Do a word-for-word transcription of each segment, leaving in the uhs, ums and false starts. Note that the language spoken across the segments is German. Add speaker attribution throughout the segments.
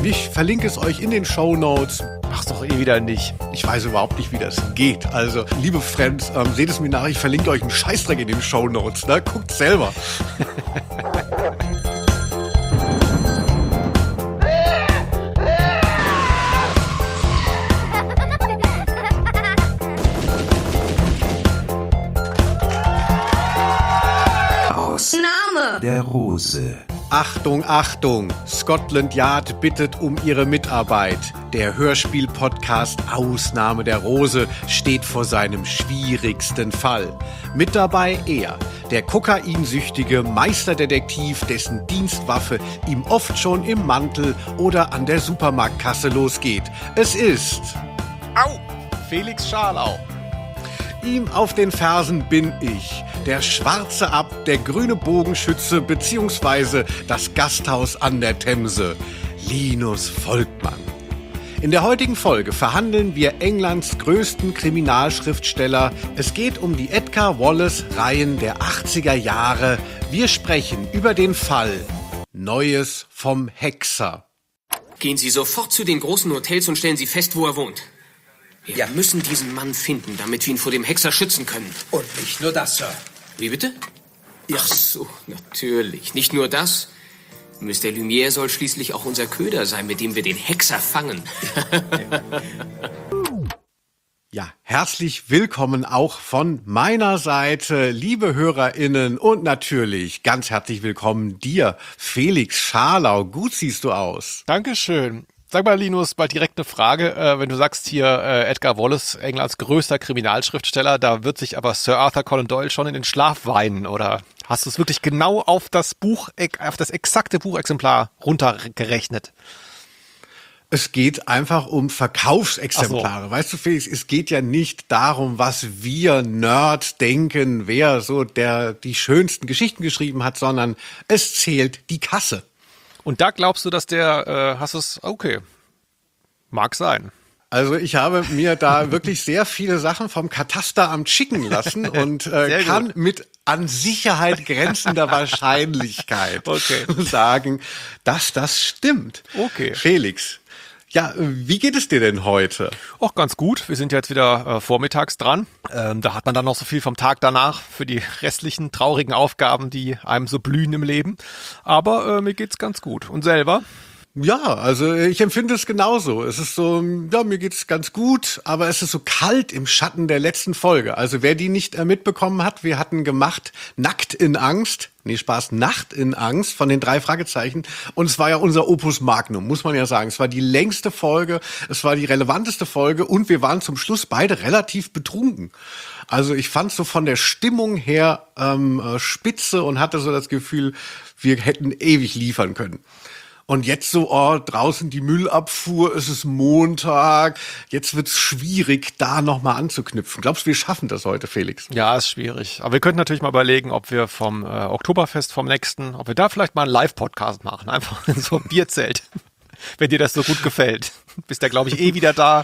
Speaker 1: Ich verlinke es euch in den Shownotes.
Speaker 2: Mach's doch eh wieder nicht.
Speaker 1: Ich weiß überhaupt nicht, wie das geht. Also, liebe Friends, ähm, seht es mir nach, ich verlinke euch einen Scheißdreck in den Shownotes. Ne? Guckt selber.
Speaker 3: Name
Speaker 4: der Rose.
Speaker 1: Achtung, Achtung! Scotland Yard bittet um ihre Mitarbeit. Der Hörspiel-Podcast Ausnahme der Rose steht vor seinem schwierigsten Fall. Mit dabei er, der kokainsüchtige Meisterdetektiv, dessen Dienstwaffe ihm oft schon im Mantel oder an der Supermarktkasse losgeht. Es ist...
Speaker 2: Au! Felix Scharlau.
Speaker 1: Ihm auf den Fersen bin ich, der schwarze Abt, der grüne Bogenschütze bzw. das Gasthaus an der Themse, Linus Volkmann. In der heutigen Folge verhandeln wir Englands größten Kriminalschriftsteller. Es geht um die Edgar Wallace-Reihen der achtziger Jahre. Wir sprechen über den Fall Neues vom Hexer.
Speaker 5: Gehen Sie sofort zu den großen Hotels und stellen Sie fest, wo er wohnt. Wir ja. müssen diesen Mann finden, damit wir ihn vor dem Hexer schützen können.
Speaker 6: Und nicht nur das, Sir.
Speaker 5: Wie bitte?
Speaker 6: Ja.
Speaker 5: Ach so, natürlich. Nicht nur das. Mister Lumière soll schließlich auch unser Köder sein, mit dem wir den Hexer fangen.
Speaker 1: Ja, herzlich willkommen auch von meiner Seite, liebe HörerInnen, und natürlich ganz herzlich willkommen dir, Felix Scharlau. Gut siehst du aus.
Speaker 2: Dankeschön. Sag mal, Linus, mal direkt eine Frage. Äh, wenn du sagst hier äh, Edgar Wallace, Englands größter Kriminalschriftsteller, da wird sich aber Sir Arthur Conan Doyle schon in den Schlaf weinen, oder hast du es wirklich genau auf das Buch, auf das exakte Buchexemplar runtergerechnet?
Speaker 1: Es geht einfach um Verkaufsexemplare. So. Weißt du, Felix, es geht ja nicht darum, was wir Nerds denken, wer so der die schönsten Geschichten geschrieben hat, sondern es zählt die Kasse.
Speaker 2: Und da glaubst du, dass der, äh, hast du es, okay, mag sein.
Speaker 1: Also ich habe mir da wirklich sehr viele Sachen vom Katasteramt schicken lassen und äh, kann mit an Sicherheit grenzender Wahrscheinlichkeit
Speaker 2: okay.
Speaker 1: sagen, dass das stimmt.
Speaker 2: Okay.
Speaker 1: Felix, ja, wie geht es dir denn heute?
Speaker 2: Auch ganz gut. Wir sind jetzt wieder äh, vormittags dran. Ähm, da hat man dann noch so viel vom Tag danach für die restlichen traurigen Aufgaben, die einem so blühen im Leben. Aber äh, mir geht's ganz gut. Und selber?
Speaker 1: Ja, also ich empfinde es genauso. Es ist so, ja, mir geht's ganz gut, aber es ist so kalt im Schatten der letzten Folge. Also wer die nicht äh, mitbekommen hat, wir hatten gemacht Nackt in Angst. Nee, Spaß, Nacht in Angst von den drei Fragezeichen. Und es war ja unser Opus Magnum, muss man ja sagen. Es war die längste Folge, es war die relevanteste Folge und wir waren zum Schluss beide relativ betrunken. Also ich fand so von der Stimmung her ähm, äh, spitze und hatte so das Gefühl, wir hätten ewig liefern können. Und jetzt so, oh, draußen die Müllabfuhr, es ist Montag, jetzt wird's schwierig, da nochmal anzuknüpfen. Glaubst du, wir schaffen das heute, Felix?
Speaker 2: Ja, ist schwierig. Aber wir könnten natürlich mal überlegen, ob wir vom äh, Oktoberfest, vom nächsten, ob wir da vielleicht mal einen Live-Podcast machen, einfach in so einem Bierzelt, wenn dir das so gut gefällt. Bist ja, glaube ich, eh wieder da.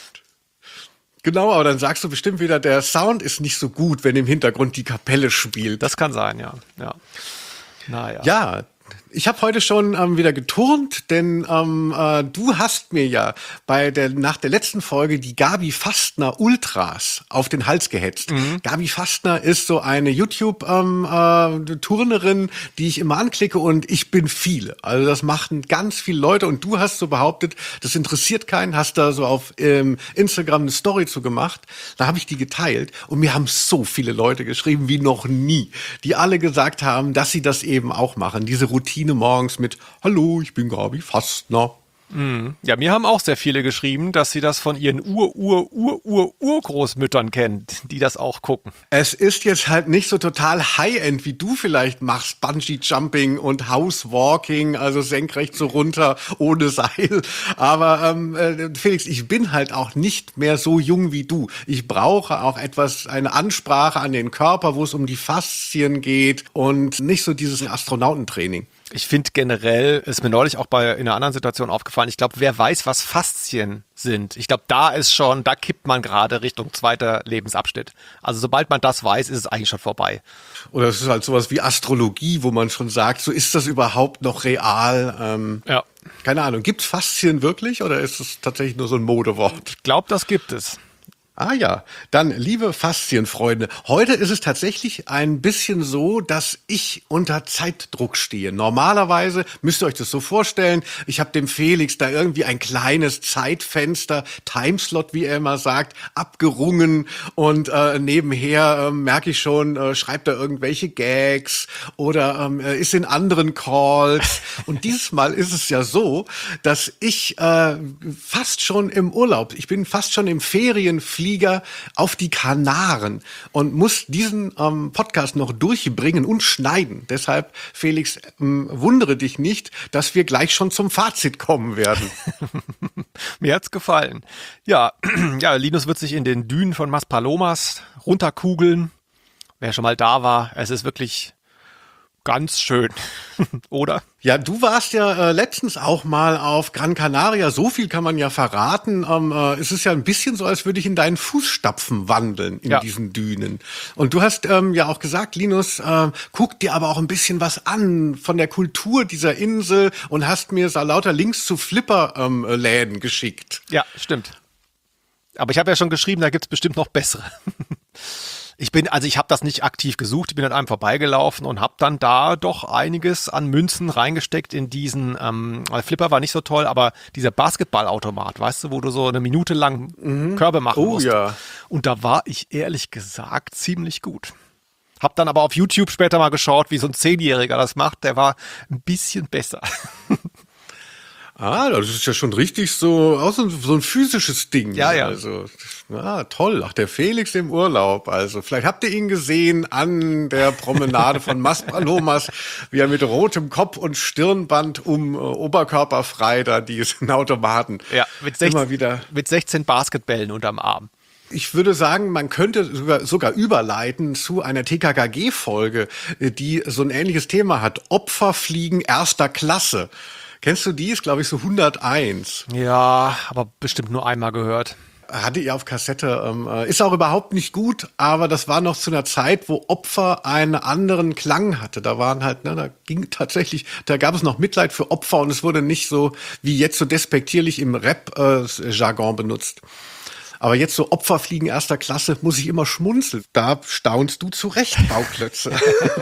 Speaker 1: Genau, aber dann sagst du bestimmt wieder, der Sound ist nicht so gut, wenn im Hintergrund die Kapelle spielt.
Speaker 2: Das kann sein, ja. Ja, naja.
Speaker 1: Ja. Ich habe heute schon ähm, wieder geturnt, denn ähm, äh, du hast mir ja bei der nach der letzten Folge die Gabi Fastner Ultras auf den Hals gehetzt. Mhm. Gabi Fastner ist so eine YouTube-Turnerin, ähm, äh, die ich immer anklicke und ich bin viele. Also das machen ganz viele Leute und du hast so behauptet, das interessiert keinen, hast da so auf ähm, Instagram eine Story zu gemacht. Da habe ich die geteilt und mir haben so viele Leute geschrieben wie noch nie, die alle gesagt haben, dass sie das eben auch machen, diese Routine morgens mit Hallo, ich bin Gabi Fastner.
Speaker 2: Mhm. Ja, mir haben auch sehr viele geschrieben, dass sie das von ihren Ur-Ur-Ur-Ur-Urgroßmüttern kennen, die das auch gucken.
Speaker 1: Es ist jetzt halt nicht so total High-End, wie du vielleicht machst, Bungee-Jumping und House-Walking, also senkrecht so runter, ohne Seil. Aber ähm, äh, Felix, ich bin halt auch nicht mehr so jung wie du. Ich brauche auch etwas, eine Ansprache an den Körper, wo es um die Faszien geht und nicht so dieses Astronautentraining.
Speaker 2: Ich finde generell, ist mir neulich auch bei in einer anderen Situation aufgefallen, ich glaube, wer weiß, was Faszien sind. Ich glaube, da ist schon, da kippt man gerade Richtung zweiter Lebensabschnitt. Also sobald man das weiß, ist es eigentlich schon vorbei.
Speaker 1: Oder es ist halt sowas wie Astrologie, wo man schon sagt, so ist das überhaupt noch real? Ähm,
Speaker 2: ja.
Speaker 1: Keine Ahnung, gibt's Faszien wirklich oder ist es tatsächlich nur so ein Modewort?
Speaker 2: Ich glaube, das gibt es.
Speaker 1: Ah ja, dann liebe Faszienfreunde, heute ist es tatsächlich ein bisschen so, dass ich unter Zeitdruck stehe. Normalerweise müsst ihr euch das so vorstellen, ich habe dem Felix da irgendwie ein kleines Zeitfenster, Timeslot, wie er immer sagt, abgerungen und äh, nebenher äh, merke ich schon, äh, schreibt er irgendwelche Gags oder ähm, ist in anderen Calls. Und dieses Mal ist es ja so, dass ich äh, fast schon im Urlaub, ich bin fast schon im Ferienflieger auf die Kanaren und muss diesen ähm, Podcast noch durchbringen und schneiden. Deshalb, Felix, ähm, wundere dich nicht, dass wir gleich schon zum Fazit kommen werden.
Speaker 2: Mir hat's gefallen. Ja, ja, Linus wird sich in den Dünen von Maspalomas runterkugeln. Wer schon mal da war, es ist wirklich ganz schön, oder?
Speaker 1: Ja, du warst ja äh, letztens auch mal auf Gran Canaria. So viel kann man ja verraten. Ähm, äh, es ist ja ein bisschen so, als würde ich in deinen Fußstapfen wandeln in
Speaker 2: ja.
Speaker 1: diesen Dünen. Und du hast ähm, ja auch gesagt, Linus, äh, guck dir aber auch ein bisschen was an von der Kultur dieser Insel und hast mir so lauter Links zu Flipperläden ähm, geschickt.
Speaker 2: Ja, stimmt. Aber ich habe ja schon geschrieben, da gibt's bestimmt noch bessere. Ich bin, also ich habe das nicht aktiv gesucht, ich bin an einem vorbeigelaufen und habe dann da doch einiges an Münzen reingesteckt in diesen, ähm, Flipper war nicht so toll, aber dieser Basketballautomat, weißt du, wo du so eine Minute lang mhm. Körbe machen
Speaker 1: oh,
Speaker 2: musst.
Speaker 1: Ja.
Speaker 2: Und da war ich ehrlich gesagt ziemlich gut. Hab dann aber auf YouTube später mal geschaut, wie so ein Zehnjähriger das macht, der war ein bisschen besser.
Speaker 1: Ah, das ist ja schon richtig so, auch so ein, so ein physisches Ding.
Speaker 2: Ja, ja.
Speaker 1: Also, ah, toll. Ach, der Felix im Urlaub. Also, vielleicht habt ihr ihn gesehen an der Promenade von Maspalomas, wie er mit rotem Kopf und Stirnband um äh, Oberkörper frei da diesen Automaten.
Speaker 2: Ja, mit sechzehn,
Speaker 1: immer wieder.
Speaker 2: mit sechzehn Basketbällen unterm Arm.
Speaker 1: Ich würde sagen, man könnte sogar, sogar überleiten zu einer T K K G-Folge, die so ein ähnliches Thema hat. Opferfliegen erster Klasse. Kennst du die? Ist, glaube ich, so hunderteins.
Speaker 2: Ja, aber bestimmt nur einmal gehört.
Speaker 1: Hatte ihr auf Kassette. Ähm, ist auch überhaupt nicht gut, aber das war noch zu einer Zeit, wo Opfer einen anderen Klang hatte. Da waren halt, ne, da ging tatsächlich, da gab es noch Mitleid für Opfer und es wurde nicht so wie jetzt so despektierlich im Rap-Jargon äh, benutzt. Aber jetzt so Opferfliegen erster Klasse muss ich immer schmunzeln. Da staunst du zu Recht, Bauklötze.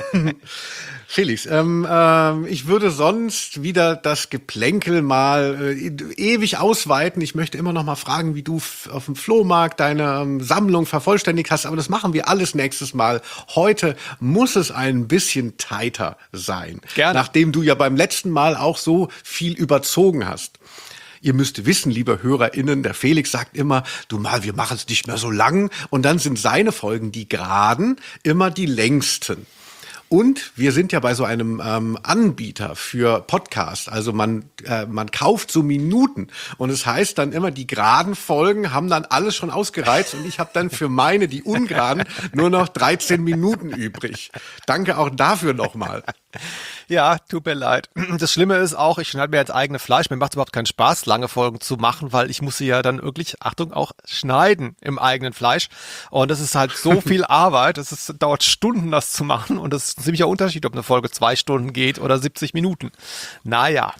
Speaker 1: Felix, ähm, äh, ich würde sonst wieder das Geplänkel mal äh, ewig ausweiten. Ich möchte immer noch mal fragen, wie du f- auf dem Flohmarkt deine ähm, Sammlung vervollständigt hast. Aber das machen wir alles nächstes Mal. Heute muss es ein bisschen tighter sein.
Speaker 2: Gerne.
Speaker 1: Nachdem du ja beim letzten Mal auch so viel überzogen hast. Ihr müsst wissen, liebe HörerInnen, der Felix sagt immer, du mal, wir machen es nicht mehr so lang. Und dann sind seine Folgen, die geraden, immer die längsten. Und wir sind ja bei so einem ähm, Anbieter für Podcasts. Also man äh, man kauft so Minuten. Und es heißt dann immer, die geraden Folgen haben dann alles schon ausgereizt. Und ich habe dann für meine, die ungeraden, nur noch dreizehn Minuten übrig. Danke auch dafür nochmal.
Speaker 2: Ja, tut mir leid. Das Schlimme ist auch, ich schneide mir jetzt eigene Fleisch. Mir macht es überhaupt keinen Spaß, lange Folgen zu machen, weil ich muss sie ja dann wirklich, Achtung, auch schneiden im eigenen Fleisch. Und das ist halt so viel Arbeit. Es ist, dauert Stunden, das zu machen. Und das ist ein ziemlicher Unterschied, ob eine Folge zwei Stunden geht oder siebzig Minuten. Naja.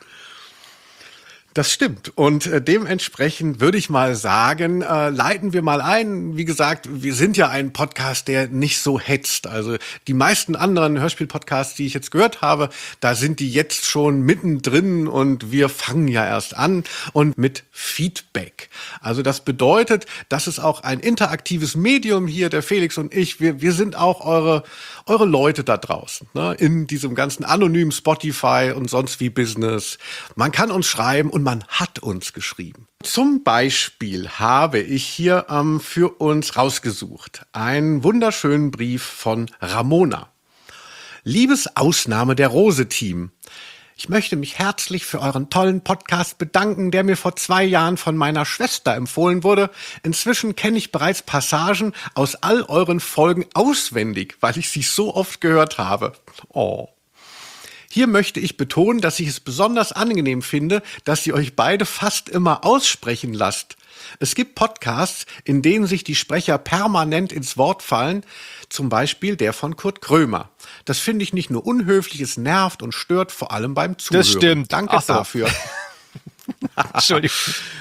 Speaker 1: Das stimmt. Und äh, dementsprechend würde ich mal sagen, äh, leiten wir mal ein. Wie gesagt, wir sind ja ein Podcast, der nicht so hetzt. Also die meisten anderen Hörspiel-Podcasts, die ich jetzt gehört habe, da sind die jetzt schon mittendrin und wir fangen ja erst an und mit Feedback. Also das bedeutet, das ist auch ein interaktives Medium hier, der Felix und ich. Wir, wir sind auch eure, eure Leute da draußen, ne? In diesem ganzen anonymen Spotify und sonst wie Business. Man kann uns schreiben und man hat uns geschrieben. Zum Beispiel habe ich hier ähm, für uns rausgesucht einen wunderschönen Brief von Ramona. Liebes Ausnahme der Rose-Team. Ich möchte mich herzlich für euren tollen Podcast bedanken, der mir vor zwei Jahren von meiner Schwester empfohlen wurde. Inzwischen kenne ich bereits Passagen aus all euren Folgen auswendig, weil ich sie so oft gehört habe. Oh. Hier möchte ich betonen, dass ich es besonders angenehm finde, dass ihr euch beide fast immer aussprechen lasst. Es gibt Podcasts, in denen sich die Sprecher permanent ins Wort fallen, zum Beispiel der von Kurt Krömer. Das finde ich nicht nur unhöflich, es nervt und stört, vor allem beim Zuhören.
Speaker 2: Das stimmt.
Speaker 1: Danke
Speaker 2: Ach so.
Speaker 1: dafür.
Speaker 2: Entschuldigung.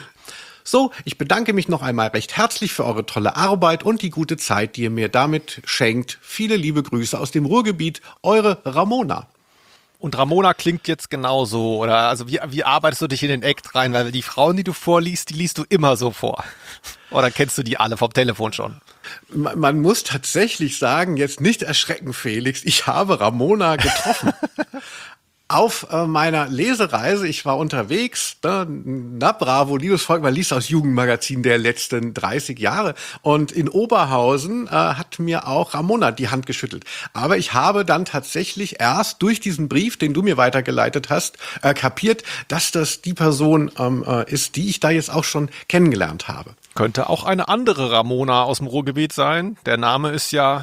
Speaker 1: So, ich bedanke mich noch einmal recht herzlich für eure tolle Arbeit und die gute Zeit, die ihr mir damit schenkt. Viele liebe Grüße aus dem Ruhrgebiet, eure Ramona.
Speaker 2: Und Ramona klingt jetzt genauso, oder? Also wie, wie arbeitest du dich in den Act rein? Weil die Frauen, die du vorliest, die liest du immer so vor. Oder kennst du die alle vom Telefon schon?
Speaker 1: Man, man muss tatsächlich sagen, jetzt nicht erschrecken, Felix, ich habe Ramona getroffen. Auf äh, meiner Lesereise, ich war unterwegs, ne, na bravo, liebes Volk, man liest aus Jugendmagazin der letzten dreißig Jahre und in Oberhausen äh, hat mir auch Ramona die Hand geschüttelt. Aber ich habe dann tatsächlich erst durch diesen Brief, den du mir weitergeleitet hast, äh, kapiert, dass das die Person ähm, äh, ist, die ich da jetzt auch schon kennengelernt habe.
Speaker 2: Könnte auch eine andere Ramona aus dem Ruhrgebiet sein. Der Name ist ja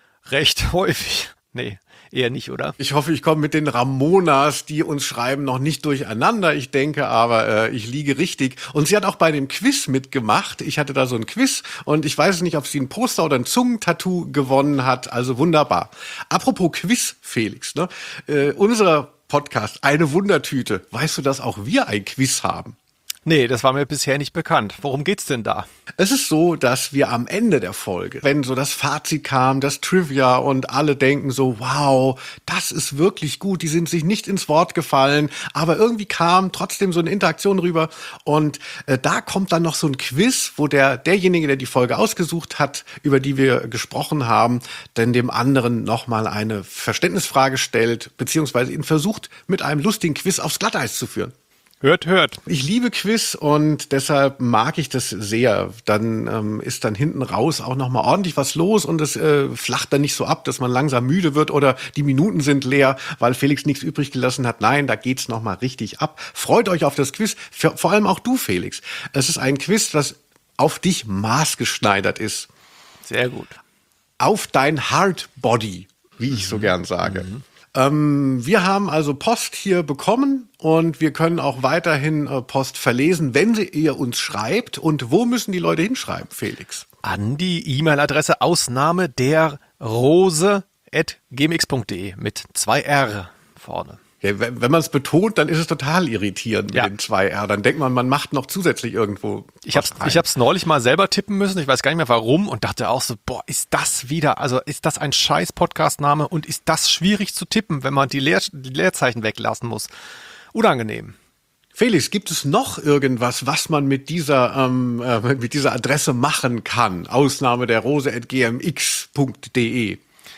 Speaker 2: recht häufig. Nee. Eher nicht, oder?
Speaker 1: Ich hoffe, ich komme mit den Ramonas, die uns schreiben, noch nicht durcheinander. Ich denke aber, äh, ich liege richtig. Und sie hat auch bei dem Quiz mitgemacht. Ich hatte da so ein Quiz und ich weiß nicht, ob sie ein Poster oder ein Zungentattoo gewonnen hat. Also wunderbar. Apropos Quiz, Felix, ne? Äh, unser Podcast, eine Wundertüte. Weißt du, dass auch wir ein Quiz haben?
Speaker 2: Nee, das war mir bisher nicht bekannt. Worum geht's denn da?
Speaker 1: Es ist so, dass wir am Ende der Folge, wenn so das Fazit kam, das Trivia und alle denken so, wow, das ist wirklich gut, die sind sich nicht ins Wort gefallen, aber irgendwie kam trotzdem so eine Interaktion rüber und äh, da kommt dann noch so ein Quiz, wo der derjenige, der die Folge ausgesucht hat, über die wir gesprochen haben, dann dem anderen nochmal eine Verständnisfrage stellt, beziehungsweise ihn versucht, mit einem lustigen Quiz aufs Glatteis zu führen.
Speaker 2: Hört, hört.
Speaker 1: Ich liebe Quiz und deshalb mag ich das sehr. Dann ähm, ist dann hinten raus auch nochmal ordentlich was los und es äh, flacht dann nicht so ab, dass man langsam müde wird oder die Minuten sind leer, weil Felix nichts übrig gelassen hat. Nein, da geht's nochmal richtig ab. Freut euch auf das Quiz, für, vor allem auch du, Felix. Es ist ein Quiz, das auf dich maßgeschneidert ist.
Speaker 2: Sehr gut.
Speaker 1: Auf dein Hardbody, wie ich so gern sage. Mhm. Ähm, wir haben also Post hier bekommen und wir können auch weiterhin äh, Post verlesen, wenn sie ihr uns schreibt. Und wo müssen die Leute hinschreiben, Felix?
Speaker 2: An die E-Mail-Adresse Ausnahme der Rose at gmx punkt de mit zwei R vorne.
Speaker 1: Ja, wenn wenn man es betont, dann ist es total irritierend
Speaker 2: ja.
Speaker 1: mit den zwei R. Dann denkt man, man macht noch zusätzlich irgendwo
Speaker 2: Ich hab's, ich hab's neulich mal selber tippen müssen, ich weiß gar nicht mehr warum und dachte auch so, boah, ist das wieder, also ist das ein scheiß Podcast-Name und ist das schwierig zu tippen, wenn man die, Leer, die Leerzeichen weglassen muss. Unangenehm.
Speaker 1: Felix, gibt es noch irgendwas, was man mit dieser, ähm, äh, mit dieser Adresse machen kann? Ausnahme der Rose at gmx punkt de.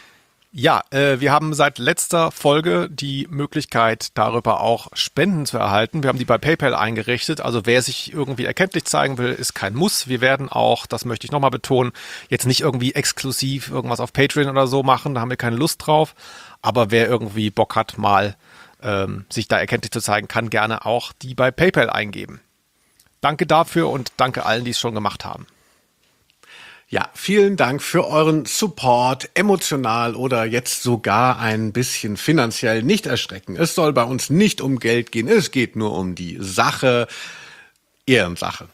Speaker 2: Ja, äh, wir haben seit letzter Folge die Möglichkeit, darüber auch Spenden zu erhalten. Wir haben die bei PayPal eingerichtet. Also wer sich irgendwie erkenntlich zeigen will, ist kein Muss. Wir werden auch, das möchte ich nochmal betonen, jetzt nicht irgendwie exklusiv irgendwas auf Patreon oder so machen. Da haben wir keine Lust drauf. Aber wer irgendwie Bock hat, mal ähm, sich da erkenntlich zu zeigen, kann gerne auch die bei PayPal eingeben. Danke dafür und danke allen, die es schon gemacht haben.
Speaker 1: Ja, vielen Dank für euren Support, emotional oder jetzt sogar ein bisschen finanziell. Nicht erschrecken. Es soll bei uns nicht um Geld gehen. Es geht nur um die Sache, Ehrensache.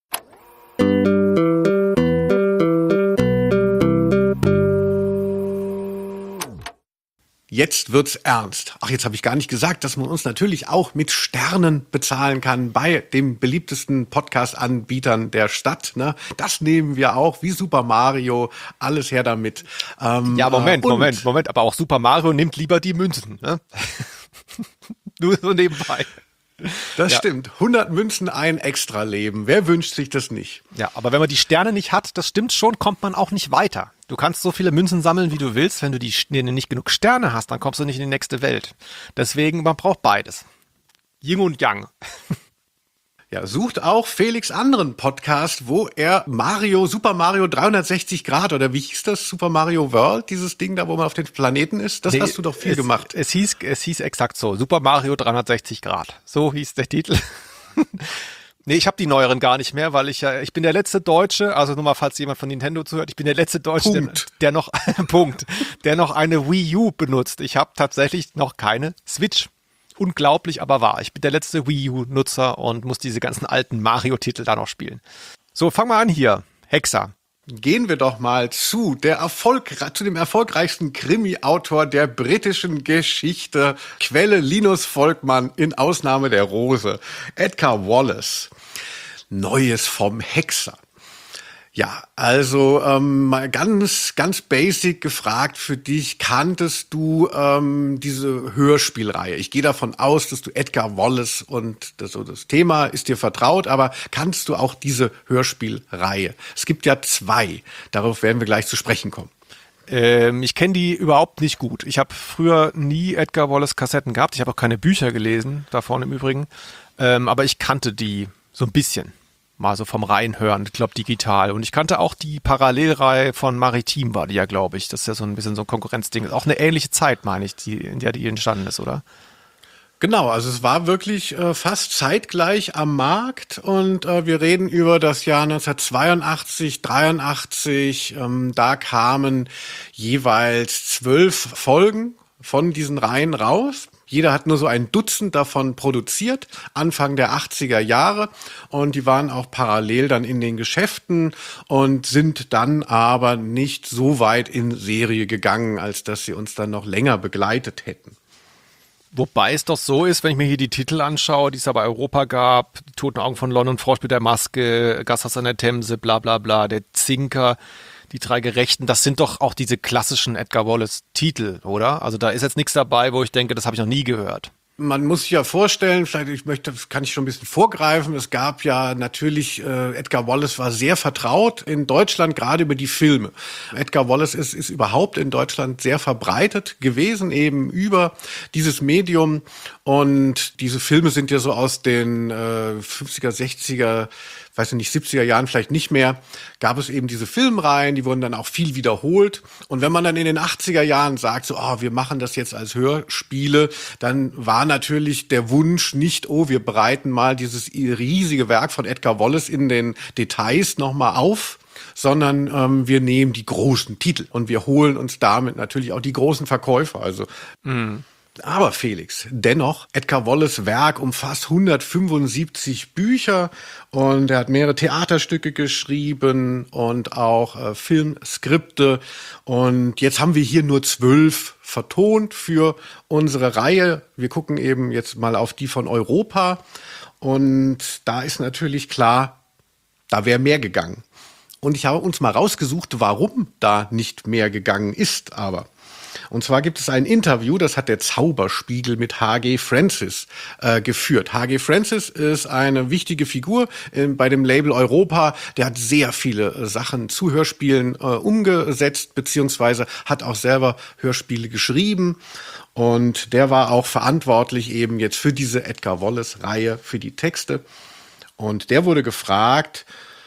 Speaker 1: Jetzt wird's ernst. Ach, jetzt habe ich gar nicht gesagt, dass man uns natürlich auch mit Sternen bezahlen kann bei dem beliebtesten Podcast-Anbietern der Stadt. Ne? Das nehmen wir auch, wie Super Mario, alles her damit. Ähm,
Speaker 2: ja, Moment,
Speaker 1: äh,
Speaker 2: Moment, Moment, aber auch Super Mario nimmt lieber die Münzen. Ne? Nur so nebenbei.
Speaker 1: Das
Speaker 2: ja.
Speaker 1: stimmt. hundert Münzen, ein Extra-Leben. Wer wünscht sich das nicht?
Speaker 2: Ja, aber wenn man die Sterne nicht hat, das stimmt schon, kommt man auch nicht weiter. Du kannst so viele Münzen sammeln, wie du willst. Wenn du die, nicht genug Sterne hast, dann kommst du nicht in die nächste Welt. Deswegen, man braucht beides. Yin und Yang.
Speaker 1: Ja, sucht auch Felix anderen Podcast, wo er Mario, Super Mario dreihundertsechzig Grad, oder wie hieß das? Super Mario World, dieses Ding da, wo man auf den Planeten ist? Das nee, hast du doch viel
Speaker 2: es,
Speaker 1: gemacht.
Speaker 2: Es hieß, es hieß exakt so. Super Mario dreihundertsechzig Grad. So hieß der Titel. Nee, ich habe die neueren gar nicht mehr, weil ich ja, ich bin der letzte Deutsche, also nur mal, falls jemand von Nintendo zuhört, ich bin der letzte Deutsche, der, der noch, Punkt, der noch eine Wii U benutzt. Ich habe tatsächlich noch keine Switch. Unglaublich, aber wahr. Ich bin der letzte Wii U-Nutzer und muss diese ganzen alten Mario-Titel da noch spielen. So, fang mal an hier. Hexer.
Speaker 1: Gehen wir doch mal zu, der Erfolg, zu dem erfolgreichsten Krimi-Autor der britischen Geschichte. Quelle Linus Volkmann in Ausnahme der Rose. Edgar Wallace. Neues vom Hexer. Ja, also ähm, mal ganz, ganz basic gefragt für dich, kanntest du ähm, diese Hörspielreihe? Ich gehe davon aus, dass du Edgar Wallace und das, so das Thema ist dir vertraut, aber kanntest du auch diese Hörspielreihe? Es gibt ja zwei, darauf werden wir gleich zu sprechen kommen.
Speaker 2: Ähm, ich kenne die überhaupt nicht gut. Ich habe früher nie Edgar Wallace Kassetten gehabt, ich habe auch keine Bücher gelesen, davon im Übrigen, ähm, aber ich kannte die so ein bisschen. Mal so vom Reinhören, ich glaube digital. Und ich kannte auch die Parallelreihe von Maritim, war die ja, glaube ich. Das ist ja so ein bisschen so ein Konkurrenzding. Ist auch eine ähnliche Zeit, meine ich, die, in der die entstanden ist, oder?
Speaker 1: Genau, also es war wirklich äh, fast zeitgleich am Markt und äh, wir reden über das Jahr neunzehnhundertzweiundachtzig, dreiundachtzig. Ähm, da kamen jeweils zwölf Folgen von diesen Reihen raus. Jeder hat nur so ein Dutzend davon produziert, Anfang der achtziger Jahre. Und die waren auch parallel dann in den Geschäften und sind dann aber nicht so weit in Serie gegangen, als dass sie uns dann noch länger begleitet hätten.
Speaker 2: Wobei es doch so ist, wenn ich mir hier die Titel anschaue, die es aber bei Europa gab, die Toten Augen von London, Frosch mit der Maske, Gasthaus an der Themse, bla bla bla, der Zinker, die drei Gerechten, das sind doch auch diese klassischen Edgar Wallace-Titel, oder? Also da ist jetzt nichts dabei, wo ich denke, das habe ich noch nie gehört.
Speaker 1: Man muss sich ja vorstellen, vielleicht ich möchte, das kann ich schon ein bisschen vorgreifen, es gab ja natürlich, äh, Edgar Wallace war sehr vertraut in Deutschland, gerade über die Filme. Edgar Wallace ist, ist überhaupt in Deutschland sehr verbreitet gewesen, eben über dieses Medium. Und diese Filme sind ja so aus den äh, fünfziger, sechziger, weiß ich nicht, siebziger Jahren vielleicht nicht mehr, gab es eben diese Filmreihen, die wurden dann auch viel wiederholt. Und wenn man dann in den achtziger Jahren sagt, so, oh, wir machen das jetzt als Hörspiele, dann war natürlich der Wunsch nicht, oh, wir bereiten mal dieses riesige Werk von Edgar Wallace in den Details nochmal auf, sondern ähm, wir nehmen die großen Titel und wir holen uns damit natürlich auch die großen Verkäufer. Also mhm. Aber Felix, dennoch, Edgar Wallace' Werk umfasst hundertfünfundsiebzig Bücher und er hat mehrere Theaterstücke geschrieben und auch äh, Filmskripte. Und jetzt haben wir hier nur zwölf vertont für unsere Reihe. Wir gucken eben jetzt mal auf die von Europa und da ist natürlich klar, da wäre mehr gegangen. Und ich habe uns mal rausgesucht, warum da nicht mehr gegangen ist, aber... Und zwar gibt es ein Interview, das hat der Zauberspiegel mit H G Francis äh, geführt. H G Francis ist eine wichtige Figur äh, bei dem Label Europa. Der hat sehr viele äh, Sachen zu Hörspielen äh, umgesetzt, beziehungsweise hat auch selber Hörspiele geschrieben. Und der war auch verantwortlich eben jetzt für diese Edgar Wallace-Reihe, für die Texte. Und der wurde gefragt...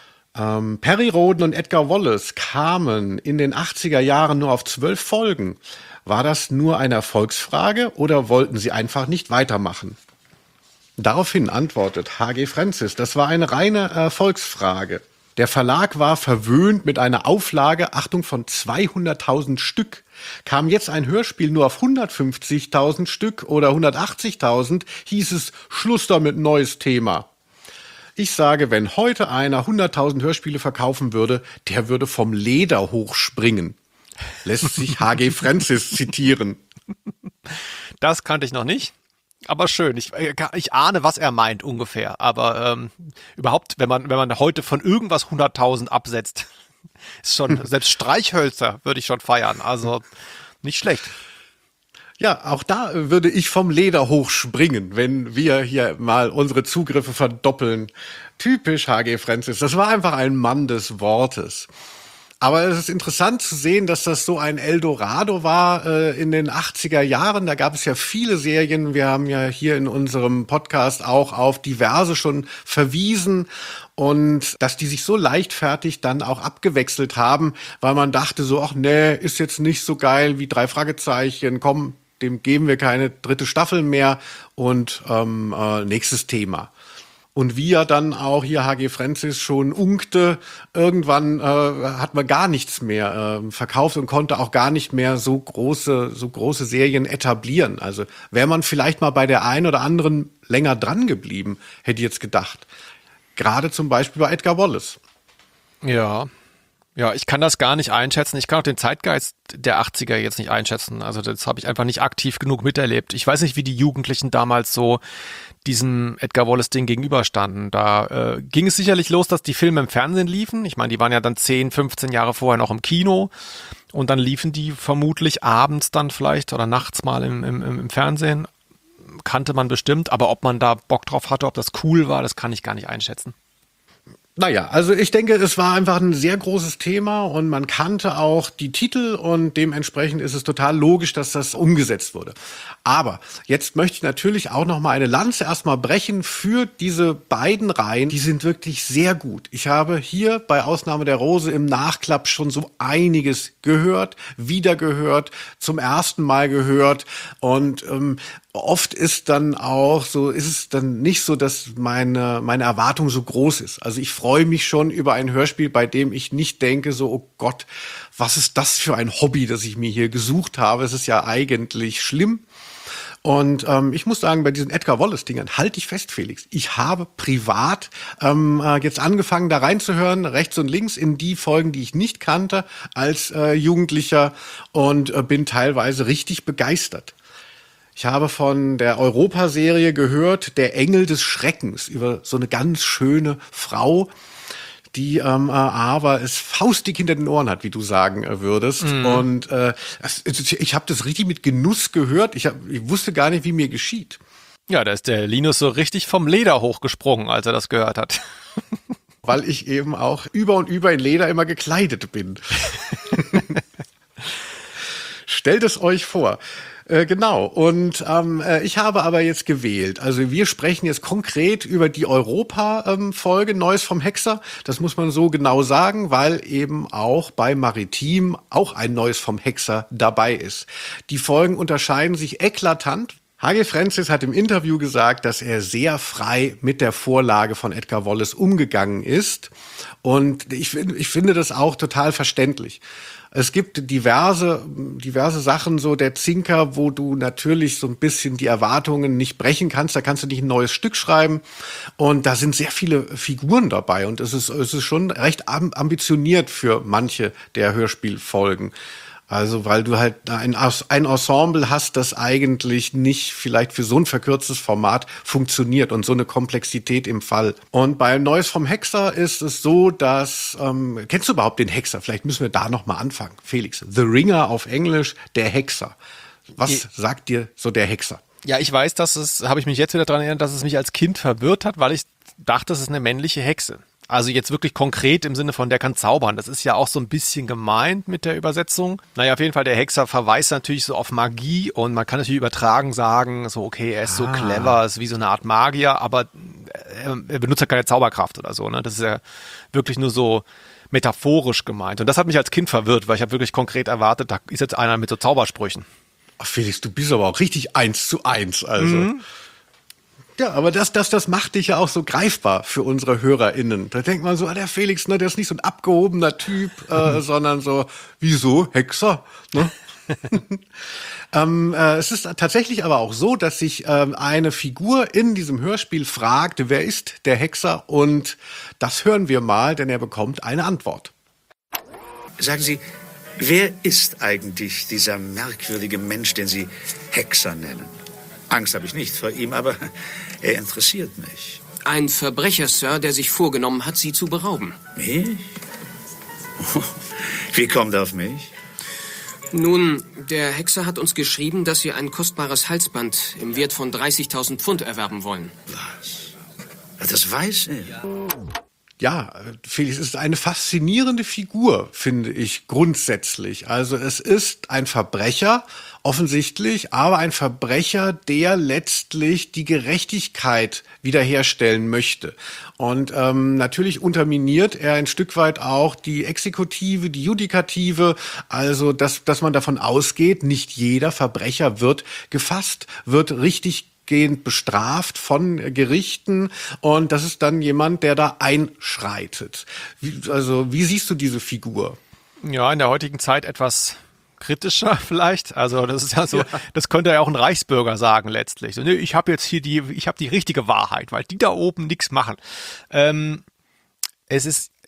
Speaker 1: Ähm, Perry Rhodan und Edgar Wallace kamen in den achtziger Jahren nur auf zwölf Folgen. War das nur eine Erfolgsfrage oder wollten sie einfach nicht weitermachen? Daraufhin antwortet H G Francis, das war eine reine Erfolgsfrage. Der Verlag war verwöhnt mit einer Auflage, Achtung, von zweihunderttausend Stück. Kam jetzt ein Hörspiel nur auf hundertfünfzigtausend Stück oder hundertachtzigtausend, hieß es Schluss damit, neues Thema. Ich sage, wenn heute einer hunderttausend Hörspiele verkaufen würde, der würde vom Leder hochspringen. Lässt sich H G Francis zitieren.
Speaker 2: Das kannte ich noch nicht, aber schön. Ich, ich ahne, was er meint ungefähr. Aber ähm, überhaupt, wenn man, wenn man heute von irgendwas hunderttausend absetzt, ist schon, selbst Streichhölzer würde ich schon feiern. Also nicht schlecht.
Speaker 1: Ja, auch da würde ich vom Leder hochspringen, wenn wir hier mal unsere Zugriffe verdoppeln. Typisch H G Francis. Das war einfach ein Mann des Wortes. Aber es ist interessant zu sehen, dass das so ein Eldorado war äh, in den achtziger Jahren. Da gab es ja viele Serien. Wir haben ja hier in unserem Podcast auch auf diverse schon verwiesen. Und dass die sich so leichtfertig dann auch abgewechselt haben, weil man dachte so, ach nee, ist jetzt nicht so geil wie drei Fragezeichen, komm, dem geben wir keine dritte Staffel mehr und ähm, äh, nächstes Thema. Und wie ja dann auch hier H G Francis schon unkte, irgendwann äh, hat man gar nichts mehr äh, verkauft und konnte auch gar nicht mehr so große, so große Serien etablieren. Also wäre man vielleicht mal bei der einen oder anderen länger dran geblieben, hätte ich jetzt gedacht. Gerade zum Beispiel bei Edgar Wallace.
Speaker 2: Ja, Ja, ich kann das gar nicht einschätzen. Ich kann auch den Zeitgeist der achtziger jetzt nicht einschätzen. Also das habe ich einfach nicht aktiv genug miterlebt. Ich weiß nicht, wie die Jugendlichen damals so diesem Edgar Wallace-Ding gegenüberstanden. Da äh, ging es sicherlich los, dass die Filme im Fernsehen liefen. Ich meine, die waren ja dann zehn, fünfzehn Jahre vorher noch im Kino. Und dann liefen die vermutlich abends dann vielleicht oder nachts mal im, im, im Fernsehen. Kannte man bestimmt. Aber ob man da Bock drauf hatte, ob das cool war, das kann ich gar nicht einschätzen.
Speaker 1: Naja, also ich denke, es war einfach ein sehr großes Thema und man kannte auch die Titel und dementsprechend ist es total logisch, dass das umgesetzt wurde. Aber jetzt möchte ich natürlich auch noch mal eine Lanze erstmal brechen für diese beiden Reihen. Die sind wirklich sehr gut. Ich habe hier bei Ausnahme der Rose im Nachklapp schon so einiges gehört, wieder gehört, zum ersten Mal gehört und ähm, oft ist dann auch so, ist es dann nicht so, dass meine, meine Erwartung so groß ist. Also ich freue mich schon über ein Hörspiel, bei dem ich nicht denke so, oh Gott, was ist das für ein Hobby, das ich mir hier gesucht habe? Es ist ja eigentlich schlimm. Und ähm, ich muss sagen, bei diesen Edgar Wallace-Dingern halte ich fest, Felix. Ich habe privat ähm, jetzt angefangen, da reinzuhören, rechts und links in die Folgen, die ich nicht kannte als äh, Jugendlicher und äh, bin teilweise richtig begeistert. Ich habe von der Europa-Serie gehört, der Engel des Schreckens, über so eine ganz schöne Frau, die ähm, aber es faustdick hinter den Ohren hat, wie du sagen äh, würdest. Mm. Und äh, ich habe das richtig mit Genuss gehört. Ich, hab, ich wusste gar nicht, wie mir geschieht.
Speaker 2: Ja, da ist der Linus so richtig vom Leder hochgesprungen, als er das gehört hat.
Speaker 1: Weil ich eben auch über und über in Leder immer gekleidet bin. Stellt es euch vor. Äh, genau, und ähm, äh, ich habe aber jetzt gewählt. Also wir sprechen jetzt konkret über die Europa-Folge ähm, Neues vom Hexer. Das muss man so genau sagen, weil eben auch bei Maritim auch ein Neues vom Hexer dabei ist. Die Folgen unterscheiden sich eklatant. H G. Francis hat im Interview gesagt, dass er sehr frei mit der Vorlage von Edgar Wallace umgegangen ist. Und ich, ich finde das auch total verständlich. Es gibt diverse, diverse Sachen, so der Zinker, wo du natürlich so ein bisschen die Erwartungen nicht brechen kannst. Da kannst du nicht ein neues Stück schreiben. Und da sind sehr viele Figuren dabei. Und es ist, es ist schon recht ambitioniert für manche der Hörspielfolgen. Also, weil du halt ein, ein Ensemble hast, das eigentlich nicht vielleicht für so ein verkürztes Format funktioniert und so eine Komplexität im Fall. Und bei Neues vom Hexer ist es so, dass, ähm, kennst du überhaupt den Hexer? Vielleicht müssen wir da nochmal anfangen. Felix, The Ringer auf Englisch, der Hexer. Was ich, sagt dir so der Hexer?
Speaker 2: Ja, ich weiß, dass es, habe ich mich jetzt wieder daran erinnert, dass es mich als Kind verwirrt hat, weil ich dachte, es ist eine männliche Hexe. Also jetzt wirklich konkret im Sinne von, der kann zaubern. Das ist ja auch so ein bisschen gemeint mit der Übersetzung. Naja, auf jeden Fall, der Hexer verweist natürlich so auf Magie und man kann natürlich übertragen sagen, so okay, er ist so ah. clever, ist wie so eine Art Magier, aber er, er benutzt ja keine Zauberkraft oder so. Ne? Das ist ja wirklich nur so metaphorisch gemeint. Und das hat mich als Kind verwirrt, weil ich habe wirklich konkret erwartet, da ist jetzt einer mit so Zaubersprüchen.
Speaker 1: Ach Felix, du bist aber auch richtig eins zu eins, also. Mhm. Ja, aber das, das, das macht dich ja auch so greifbar für unsere HörerInnen. Da denkt man so, ah, der Felix, ne, der ist nicht so ein abgehobener Typ, äh, sondern so, wieso, Hexer? Ne? ähm, äh, es ist tatsächlich aber auch so, dass sich ähm, eine Figur in diesem Hörspiel fragt, wer ist der Hexer? Und das hören wir mal, denn er bekommt eine Antwort.
Speaker 4: Sagen Sie, wer ist eigentlich dieser merkwürdige Mensch, den Sie Hexer nennen? Angst habe ich nicht vor ihm, aber er interessiert mich.
Speaker 5: Ein Verbrecher, Sir, der sich vorgenommen hat, Sie zu berauben.
Speaker 4: Mich? Wie kommt er auf mich?
Speaker 5: Nun, der Hexer hat uns geschrieben, dass Sie ein kostbares Halsband im Wert von dreißigtausend Pfund erwerben wollen.
Speaker 4: Was? Das weiß er.
Speaker 1: Ja, Felix, ist eine faszinierende Figur, finde ich, grundsätzlich. Also es ist ein Verbrecher, offensichtlich, aber ein Verbrecher, der letztlich die Gerechtigkeit wiederherstellen möchte. Und ähm, natürlich unterminiert er ein Stück weit auch die Exekutive, die Judikative, also dass, dass man davon ausgeht, nicht jeder Verbrecher wird gefasst, wird richtig bestraft von Gerichten und das ist dann jemand, der da einschreitet. Wie, also wie siehst du diese Figur?
Speaker 2: Ja, in der heutigen Zeit etwas kritischer vielleicht. Also das ist ja so, ja. Das könnte ja auch ein Reichsbürger sagen letztlich. So, nee, ich habe jetzt hier die, ich habe die richtige Wahrheit, weil die da oben nichts machen. Ähm, es ist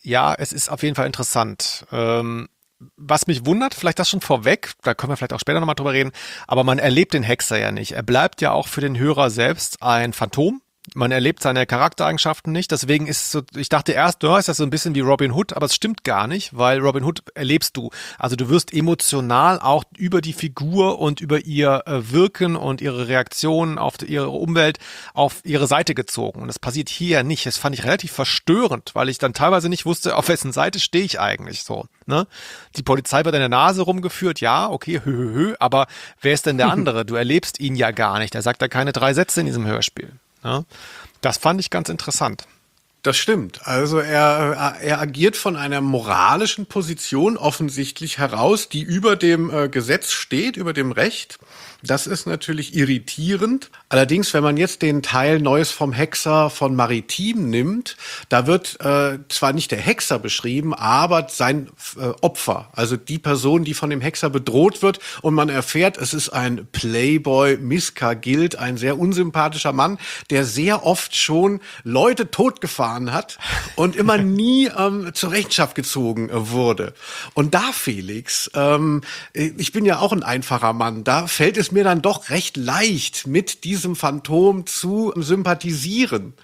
Speaker 2: Ja, es ist auf jeden Fall interessant. Ähm, was mich wundert, vielleicht das schon vorweg, da können wir vielleicht auch später nochmal drüber reden, aber man erlebt den Hexer ja nicht. Er bleibt ja auch für den Hörer selbst ein Phantom. Man erlebt seine Charaktereigenschaften nicht, deswegen ist es so, ich dachte erst, du ist das so ein bisschen wie Robin Hood, aber es stimmt gar nicht, weil Robin Hood erlebst du. Also du wirst emotional auch über die Figur und über ihr äh, Wirken und ihre Reaktionen auf die, ihre Umwelt auf ihre Seite gezogen. Und das passiert hier ja nicht. Das fand ich relativ verstörend, weil ich dann teilweise nicht wusste, auf wessen Seite stehe ich eigentlich so. Ne? Die Polizei wird an der Nase rumgeführt, ja, okay, hö, hö, hö, aber wer ist denn der andere? Du erlebst ihn ja gar nicht. Er sagt da keine drei Sätze in diesem Hörspiel. Ja, das fand ich ganz interessant.
Speaker 1: Das stimmt. Also er, er agiert von einer moralischen Position offensichtlich heraus, die über dem äh, Gesetz steht, über dem Recht. Das ist natürlich irritierend. Allerdings, wenn man jetzt den Teil Neues vom Hexer von Maritim nimmt, da wird äh, zwar nicht der Hexer beschrieben, aber sein äh, Opfer, also die Person, die von dem Hexer bedroht wird. Und man erfährt, es ist ein Playboy, Miska Gild, ein sehr unsympathischer Mann, der sehr oft schon Leute totgefahren hat und immer nie ähm, zur Rechenschaft gezogen äh, wurde. Und da, Felix, ähm, ich bin ja auch ein einfacher Mann, da fällt es mir dann doch recht leicht, mit diesem Phantom zu sympathisieren.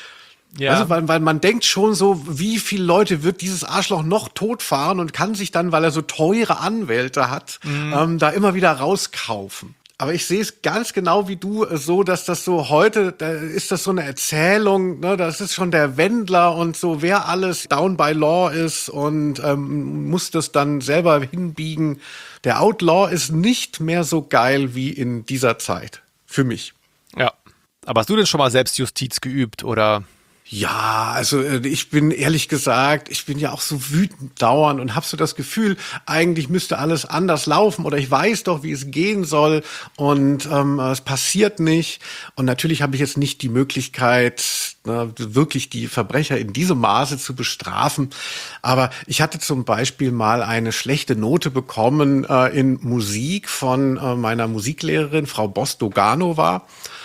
Speaker 1: Ja. Also, weil, weil man denkt schon so, wie viele Leute wird dieses Arschloch noch totfahren und kann sich dann, weil er so teure Anwälte hat, mhm. ähm, da immer wieder rauskaufen. Aber ich sehe es ganz genau wie du, so, dass das so heute, da ist das so eine Erzählung, ne, das ist schon der Wendler und so, wer alles down by law ist und ähm, muss das dann selber hinbiegen. Der Outlaw ist nicht mehr so geil wie in dieser Zeit. Für mich.
Speaker 2: Ja. Aber hast du denn schon mal Selbstjustiz geübt oder?
Speaker 1: Ja, also ich bin ehrlich gesagt, ich bin ja auch so wütend dauernd und habe so das Gefühl, eigentlich müsste alles anders laufen oder ich weiß doch, wie es gehen soll und ähm, es passiert nicht. Und natürlich habe ich jetzt nicht die Möglichkeit, ne, wirklich die Verbrecher in diesem Maße zu bestrafen. Aber ich hatte zum Beispiel mal eine schlechte Note bekommen äh, in Musik von äh, meiner Musiklehrerin, Frau Bostoganova,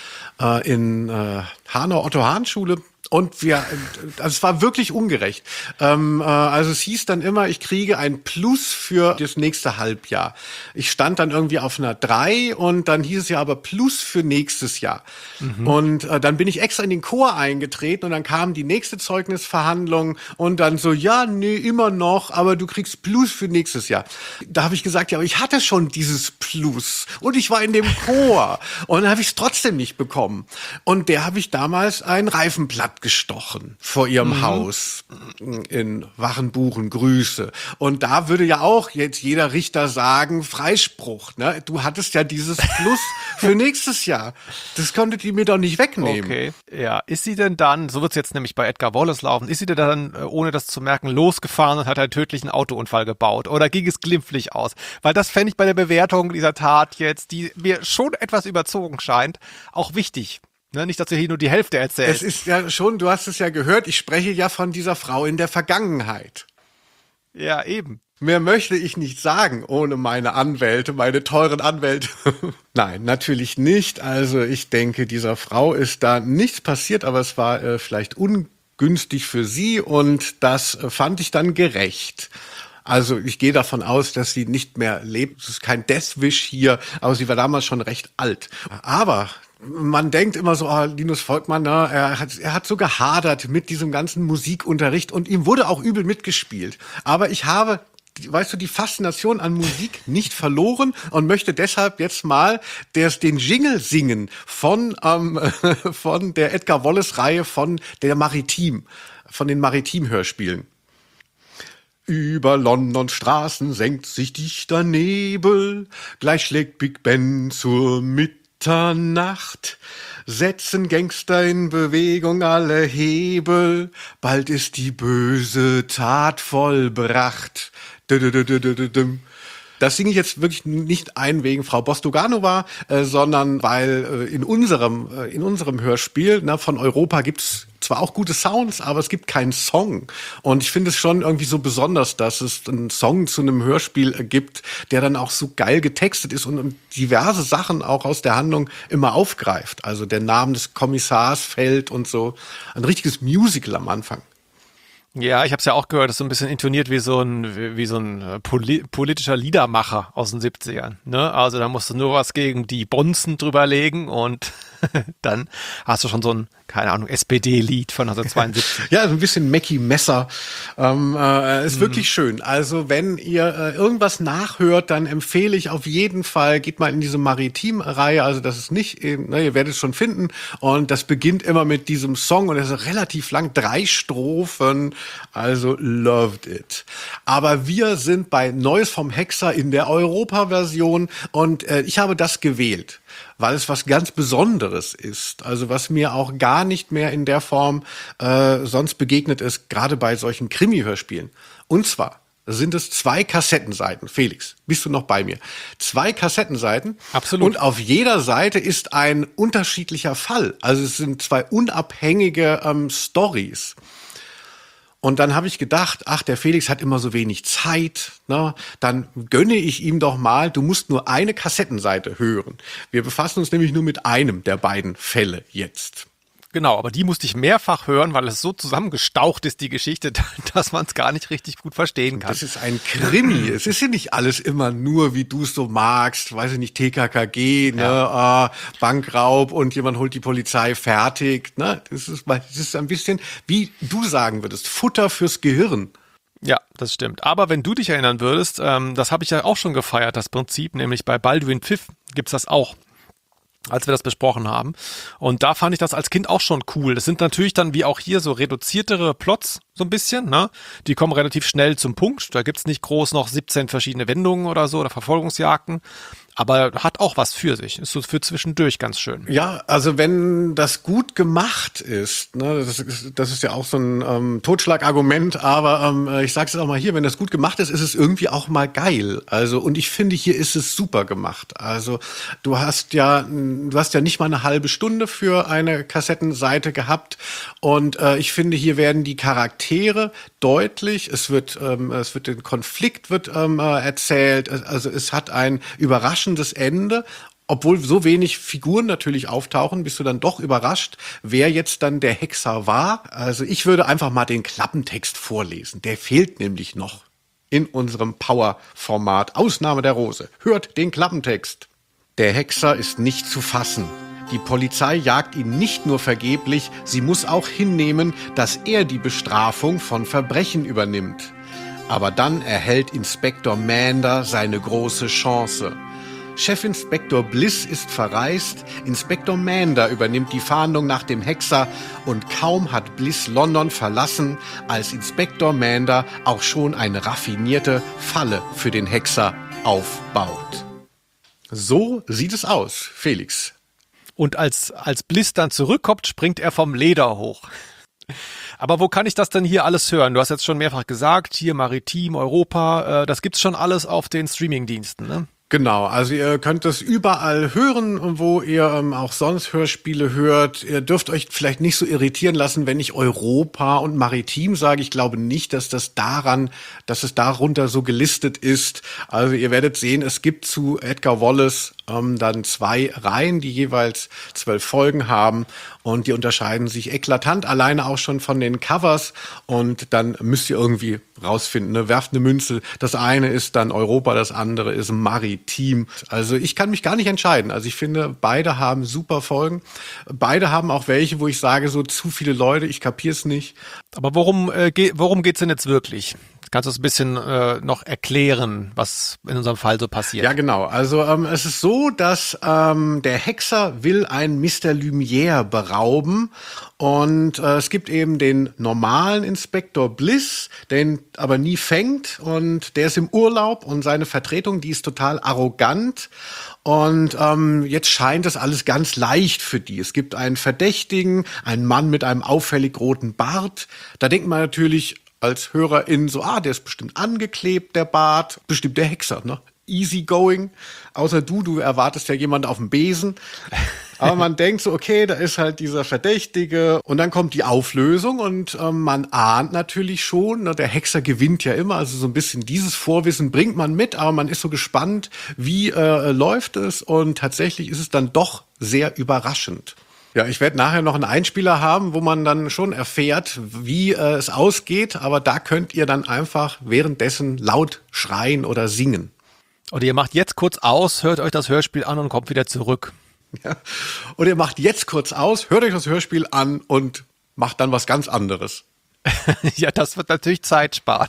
Speaker 1: äh, in äh, Hanau-Otto-Hahn-Schule. Und wir, also es war wirklich ungerecht. Ähm, äh, also es hieß dann immer, ich kriege ein Plus für das nächste Halbjahr. Ich stand dann irgendwie auf einer drei und dann hieß es ja aber Plus für nächstes Jahr. Mhm. Und äh, dann bin ich extra in den Chor eingetreten und dann kam die nächste Zeugnisverhandlung und dann so, ja, nee, immer noch, aber du kriegst Plus für nächstes Jahr. Da habe ich gesagt, ja, aber ich hatte schon dieses Plus und ich war in dem Chor und dann habe ich es trotzdem nicht bekommen. Und der habe ich damals ein Reifenblatt gestochen vor ihrem mhm. Haus in Wachenbuchen, Grüße. Und da würde ja auch jetzt jeder Richter sagen, Freispruch, ne? Du hattest ja dieses Plus für nächstes Jahr. Das konntet ihr mir doch nicht wegnehmen.
Speaker 2: Okay, ja. Ist sie denn dann, so wird es jetzt nämlich bei Edgar Wallace laufen, ist sie denn dann, ohne das zu merken, losgefahren und hat einen tödlichen Autounfall gebaut? Oder ging es glimpflich aus? Weil das fände ich bei der Bewertung dieser Tat jetzt, die mir schon etwas überzogen scheint, auch wichtig. Ne, nicht, dass du hier nur die Hälfte erzählst.
Speaker 1: Es ist ja schon, du hast es ja gehört, ich spreche ja von dieser Frau in der Vergangenheit.
Speaker 2: Ja, eben.
Speaker 1: Mehr möchte ich nicht sagen, ohne meine Anwälte, meine teuren Anwälte. Nein, natürlich nicht. Also ich denke, dieser Frau ist da nichts passiert, aber es war äh, vielleicht ungünstig für sie und das äh, fand ich dann gerecht. Also ich gehe davon aus, dass sie nicht mehr lebt. Es ist kein Deathwish hier, aber sie war damals schon recht alt. Aber man denkt immer so, oh, Linus Volkmann, ne, er hat, er hat so gehadert mit diesem ganzen Musikunterricht und ihm wurde auch übel mitgespielt. Aber ich habe, weißt du, die Faszination an Musik nicht verloren und möchte deshalb jetzt mal des, den Jingle singen von, ähm, von der Edgar Wallace-Reihe von der Maritim, von den Maritim-Hörspielen. Über Londons Straßen senkt sich dichter Nebel, gleich schlägt Big Ben zur Mitternacht, setzen Gangster in Bewegung alle Hebel, bald ist die böse Tat vollbracht. Das singe ich jetzt wirklich nicht ein wegen Frau Bostoganova, äh, sondern weil äh, in unserem äh, in unserem Hörspiel, ne, von Europa gibt's zwar auch gute Sounds, aber es gibt keinen Song. Und ich finde es schon irgendwie so besonders, dass es einen Song zu einem Hörspiel äh, gibt, der dann auch so geil getextet ist und, und diverse Sachen auch aus der Handlung immer aufgreift. Also der Name des Kommissars fällt und so. Ein richtiges Musical am Anfang.
Speaker 2: Ja, ich habe es ja auch gehört, das ist so ein bisschen intoniert wie so ein wie so ein Poli- politischer Liedermacher aus den siebzigern. Ne? Also da musst du nur was gegen die Bonzen drüberlegen und dann hast du schon so ein, keine Ahnung, S P D-Lied von neunzehnhundertzweiundsiebzig.
Speaker 1: Ja, so ein bisschen Mackie Messer. Ähm, äh, ist mhm. wirklich schön. Also wenn ihr äh, irgendwas nachhört, dann empfehle ich auf jeden Fall, geht mal in diese Maritim-Reihe. Also das ist nicht, eben, ne, ihr werdet es schon finden. Und das beginnt immer mit diesem Song und es ist relativ lang, drei Strophen. Also loved it. Aber wir sind bei Neues vom Hexer in der Europa-Version und äh, ich habe das gewählt, weil es was ganz Besonderes ist. Also was mir auch gar nicht mehr in der Form äh, sonst begegnet ist, gerade bei solchen Krimi-Hörspielen. Und zwar sind es zwei Kassettenseiten. Felix, bist du noch bei mir? Zwei Kassettenseiten.
Speaker 2: Absolut.
Speaker 1: Und auf jeder Seite ist ein unterschiedlicher Fall. Also es sind zwei unabhängige ähm, Stories. Und dann habe ich gedacht, ach, der Felix hat immer so wenig Zeit, ne? Dann gönne ich ihm doch mal, du musst nur eine Kassettenseite hören. Wir befassen uns nämlich nur mit einem der beiden Fälle jetzt.
Speaker 2: Genau, aber die musste ich mehrfach hören, weil es so zusammengestaucht ist, die Geschichte, dass man es gar nicht richtig gut verstehen kann.
Speaker 1: Das ist ein Krimi. Es ist ja nicht alles immer nur, wie du es so magst. Weiß ich nicht, T K K G, ne, ja. äh, Bankraub und jemand holt die Polizei, fertig. Ne? Das ist, das ist ein bisschen, wie du sagen würdest, Futter fürs Gehirn.
Speaker 2: Ja, das stimmt. Aber wenn du dich erinnern würdest, ähm, das habe ich ja auch schon gefeiert, das Prinzip, nämlich bei Balduin Pfiff gibt's das auch, als wir das besprochen haben. Und da fand ich das als Kind auch schon cool. Das sind natürlich dann wie auch hier so reduziertere Plots, so ein bisschen, ne? Die kommen relativ schnell zum Punkt. Da gibt's nicht groß noch siebzehn verschiedene Wendungen oder so oder Verfolgungsjagden. Aber hat auch was für sich. Ist so für zwischendurch ganz schön.
Speaker 1: Ja, also wenn das gut gemacht ist, ne, das ist, das ist ja auch so ein ähm, Totschlagargument, aber ähm, ich sag's jetzt auch mal hier, wenn das gut gemacht ist, ist es irgendwie auch mal geil. Also und ich finde, hier ist es super gemacht. Also du hast ja, du hast ja nicht mal eine halbe Stunde für eine Kassettenseite gehabt und äh, ich finde, hier werden die Charaktere deutlich. Es wird, ähm, es wird den Konflikt wird ähm, erzählt. Also es hat ein überraschendes Ende. Obwohl so wenig Figuren natürlich auftauchen, bist du dann doch überrascht, wer jetzt dann der Hexer war. Also ich würde einfach mal den Klappentext vorlesen. Der fehlt nämlich noch in unserem Power-Format. Ausnahme der Rose. Hört den Klappentext. Der Hexer ist nicht zu fassen. Die Polizei jagt ihn nicht nur vergeblich, sie muss auch hinnehmen, dass er die Bestrafung von Verbrechen übernimmt. Aber dann erhält Inspektor Mander seine große Chance. Chefinspektor Bliss ist verreist, Inspektor Mander übernimmt die Fahndung nach dem Hexer und kaum hat Bliss London verlassen, als Inspektor Mander auch schon eine raffinierte Falle für den Hexer aufbaut. So sieht es aus, Felix.
Speaker 2: Und als, als Bliss dann zurückkommt, springt er vom Leder hoch. Aber wo kann ich das denn hier alles hören? Du hast jetzt schon mehrfach gesagt, hier Maritim, Europa, äh, das gibt's schon alles auf den Streamingdiensten, ne?
Speaker 1: Genau, also ihr könnt das überall hören, wo ihr ähm, auch sonst Hörspiele hört. Ihr dürft euch vielleicht nicht so irritieren lassen, wenn ich Europa und Maritim sage. Ich glaube nicht, dass das daran, dass es darunter so gelistet ist. Also ihr werdet sehen, es gibt zu Edgar Wallace ähm, dann zwei Reihen, die jeweils zwölf Folgen haben und die unterscheiden sich eklatant, alleine auch schon von den Covers und dann müsst ihr irgendwie rausfinden, ne? Werft eine Münze. Das eine ist dann Europa, das andere ist Maritim. Also ich kann mich gar nicht entscheiden. Also ich finde, beide haben super Folgen. Beide haben auch welche, wo ich sage, so zu viele Leute, ich kapier's nicht.
Speaker 2: Aber worum, äh, ge- worum geht's denn jetzt wirklich? Kannst du es ein bisschen äh, noch erklären, was in unserem Fall so passiert?
Speaker 1: Ja, genau. Also ähm, es ist so, dass ähm, der Hexer will einen Mister Lumière berauben und äh, es gibt eben den normalen Inspektor Bliss, den aber nie fängt und der ist im Urlaub und seine Vertretung, die ist total arrogant. Und ähm, jetzt scheint das alles ganz leicht für die. Es gibt einen Verdächtigen, einen Mann mit einem auffällig roten Bart. Da denkt man natürlich als HörerIn so, ah, der ist bestimmt angeklebt, der Bart. Bestimmt der Hexer, ne? Easy going. Außer du, du erwartest ja jemanden auf dem Besen. Aber man denkt so, okay, da ist halt dieser Verdächtige. Und dann kommt die Auflösung und ähm, man ahnt natürlich schon, ne, der Hexer gewinnt ja immer. Also so ein bisschen dieses Vorwissen bringt man mit, aber man ist so gespannt, wie äh, läuft es. Und tatsächlich ist es dann doch sehr überraschend. Ja, ich werde nachher noch einen Einspieler haben, wo man dann schon erfährt, wie äh, es ausgeht. Aber da könnt ihr dann einfach währenddessen laut schreien oder singen.
Speaker 2: Oder ihr macht jetzt kurz aus, hört euch das Hörspiel an und kommt wieder zurück.
Speaker 1: Ja. Oder ihr macht jetzt kurz aus, hört euch das Hörspiel an und macht dann was ganz anderes.
Speaker 2: Ja, das wird natürlich Zeit sparen.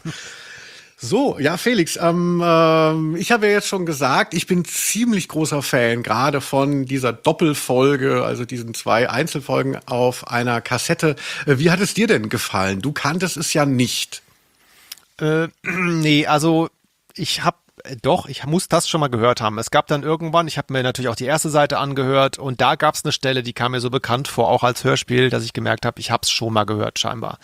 Speaker 1: So, ja, Felix, ähm, äh, ich habe ja jetzt schon gesagt, ich bin ziemlich großer Fan gerade von dieser Doppelfolge, also diesen zwei Einzelfolgen auf einer Kassette. Äh, wie hat es dir denn gefallen? Du kanntest es ja nicht.
Speaker 2: Äh, nee, also ich habe Doch, ich muss das schon mal gehört haben. Es gab dann irgendwann, ich habe mir natürlich auch die erste Seite angehört und da gab es eine Stelle, die kam mir so bekannt vor, auch als Hörspiel, dass ich gemerkt habe, ich habe es schon mal gehört scheinbar.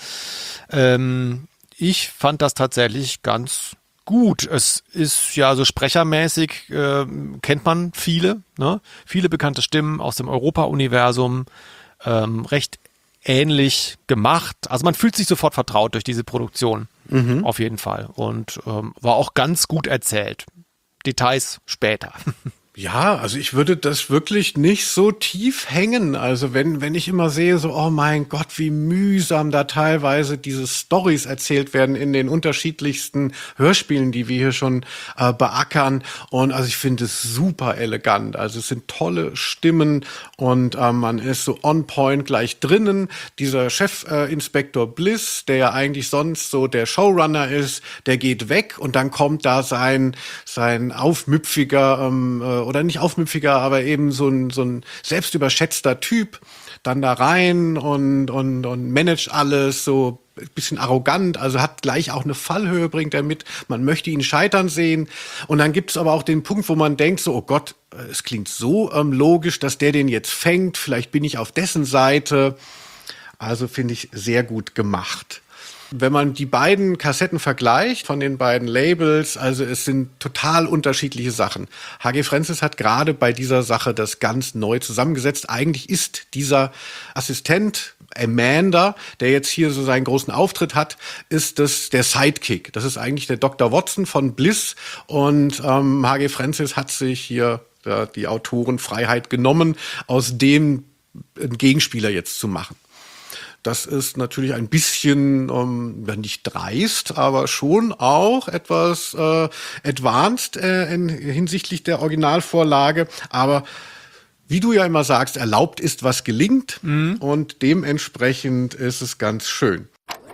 Speaker 2: Ähm, ich fand das tatsächlich ganz gut. Es ist ja so sprechermäßig, äh, kennt man viele, ne? Viele bekannte Stimmen aus dem Europa-Universum, ähm, recht ähnlich gemacht. Also man fühlt sich sofort vertraut durch diese Produktion. Mhm. Auf jeden Fall. Und ähm, war auch ganz gut erzählt. Details später.
Speaker 1: Ja, also ich würde das wirklich nicht so tief hängen. Also wenn wenn ich immer sehe, so, oh mein Gott, wie mühsam da teilweise diese Storys erzählt werden in den unterschiedlichsten Hörspielen, die wir hier schon äh, beackern. Und also ich finde es super elegant. Also es sind tolle Stimmen und äh, man ist so on point gleich drinnen. Dieser Chefinspektor äh, Bliss, der ja eigentlich sonst so der Showrunner ist, der geht weg und dann kommt da sein sein aufmüpfiger ähm, äh, oder nicht aufmüpfiger, aber eben so ein, so ein selbstüberschätzter Typ dann da rein und, und, und managt alles so ein bisschen arrogant, also hat gleich auch eine Fallhöhe, bringt er mit. Man möchte ihn scheitern sehen. Und dann gibt es aber auch den Punkt, wo man denkt, so, oh Gott, es klingt so ähm, logisch, dass der den jetzt fängt. Vielleicht bin ich auf dessen Seite. Also finde ich sehr gut gemacht. Wenn man die beiden Kassetten vergleicht von den beiden Labels, also es sind total unterschiedliche Sachen. H G Francis hat gerade bei dieser Sache das ganz neu zusammengesetzt. Eigentlich ist dieser Assistent Amanda, der jetzt hier so seinen großen Auftritt hat, ist das der Sidekick. Das ist eigentlich der Doktor Watson von Bliss und ähm, H G Francis hat sich hier äh, die Autorenfreiheit genommen, aus dem einen Gegenspieler jetzt zu machen. Das ist natürlich ein bisschen, ähm, nicht dreist, aber schon auch etwas äh, advanced äh, in, hinsichtlich der Originalvorlage. Aber wie du ja immer sagst, erlaubt ist, was gelingt. Mhm. Und dementsprechend ist es ganz schön.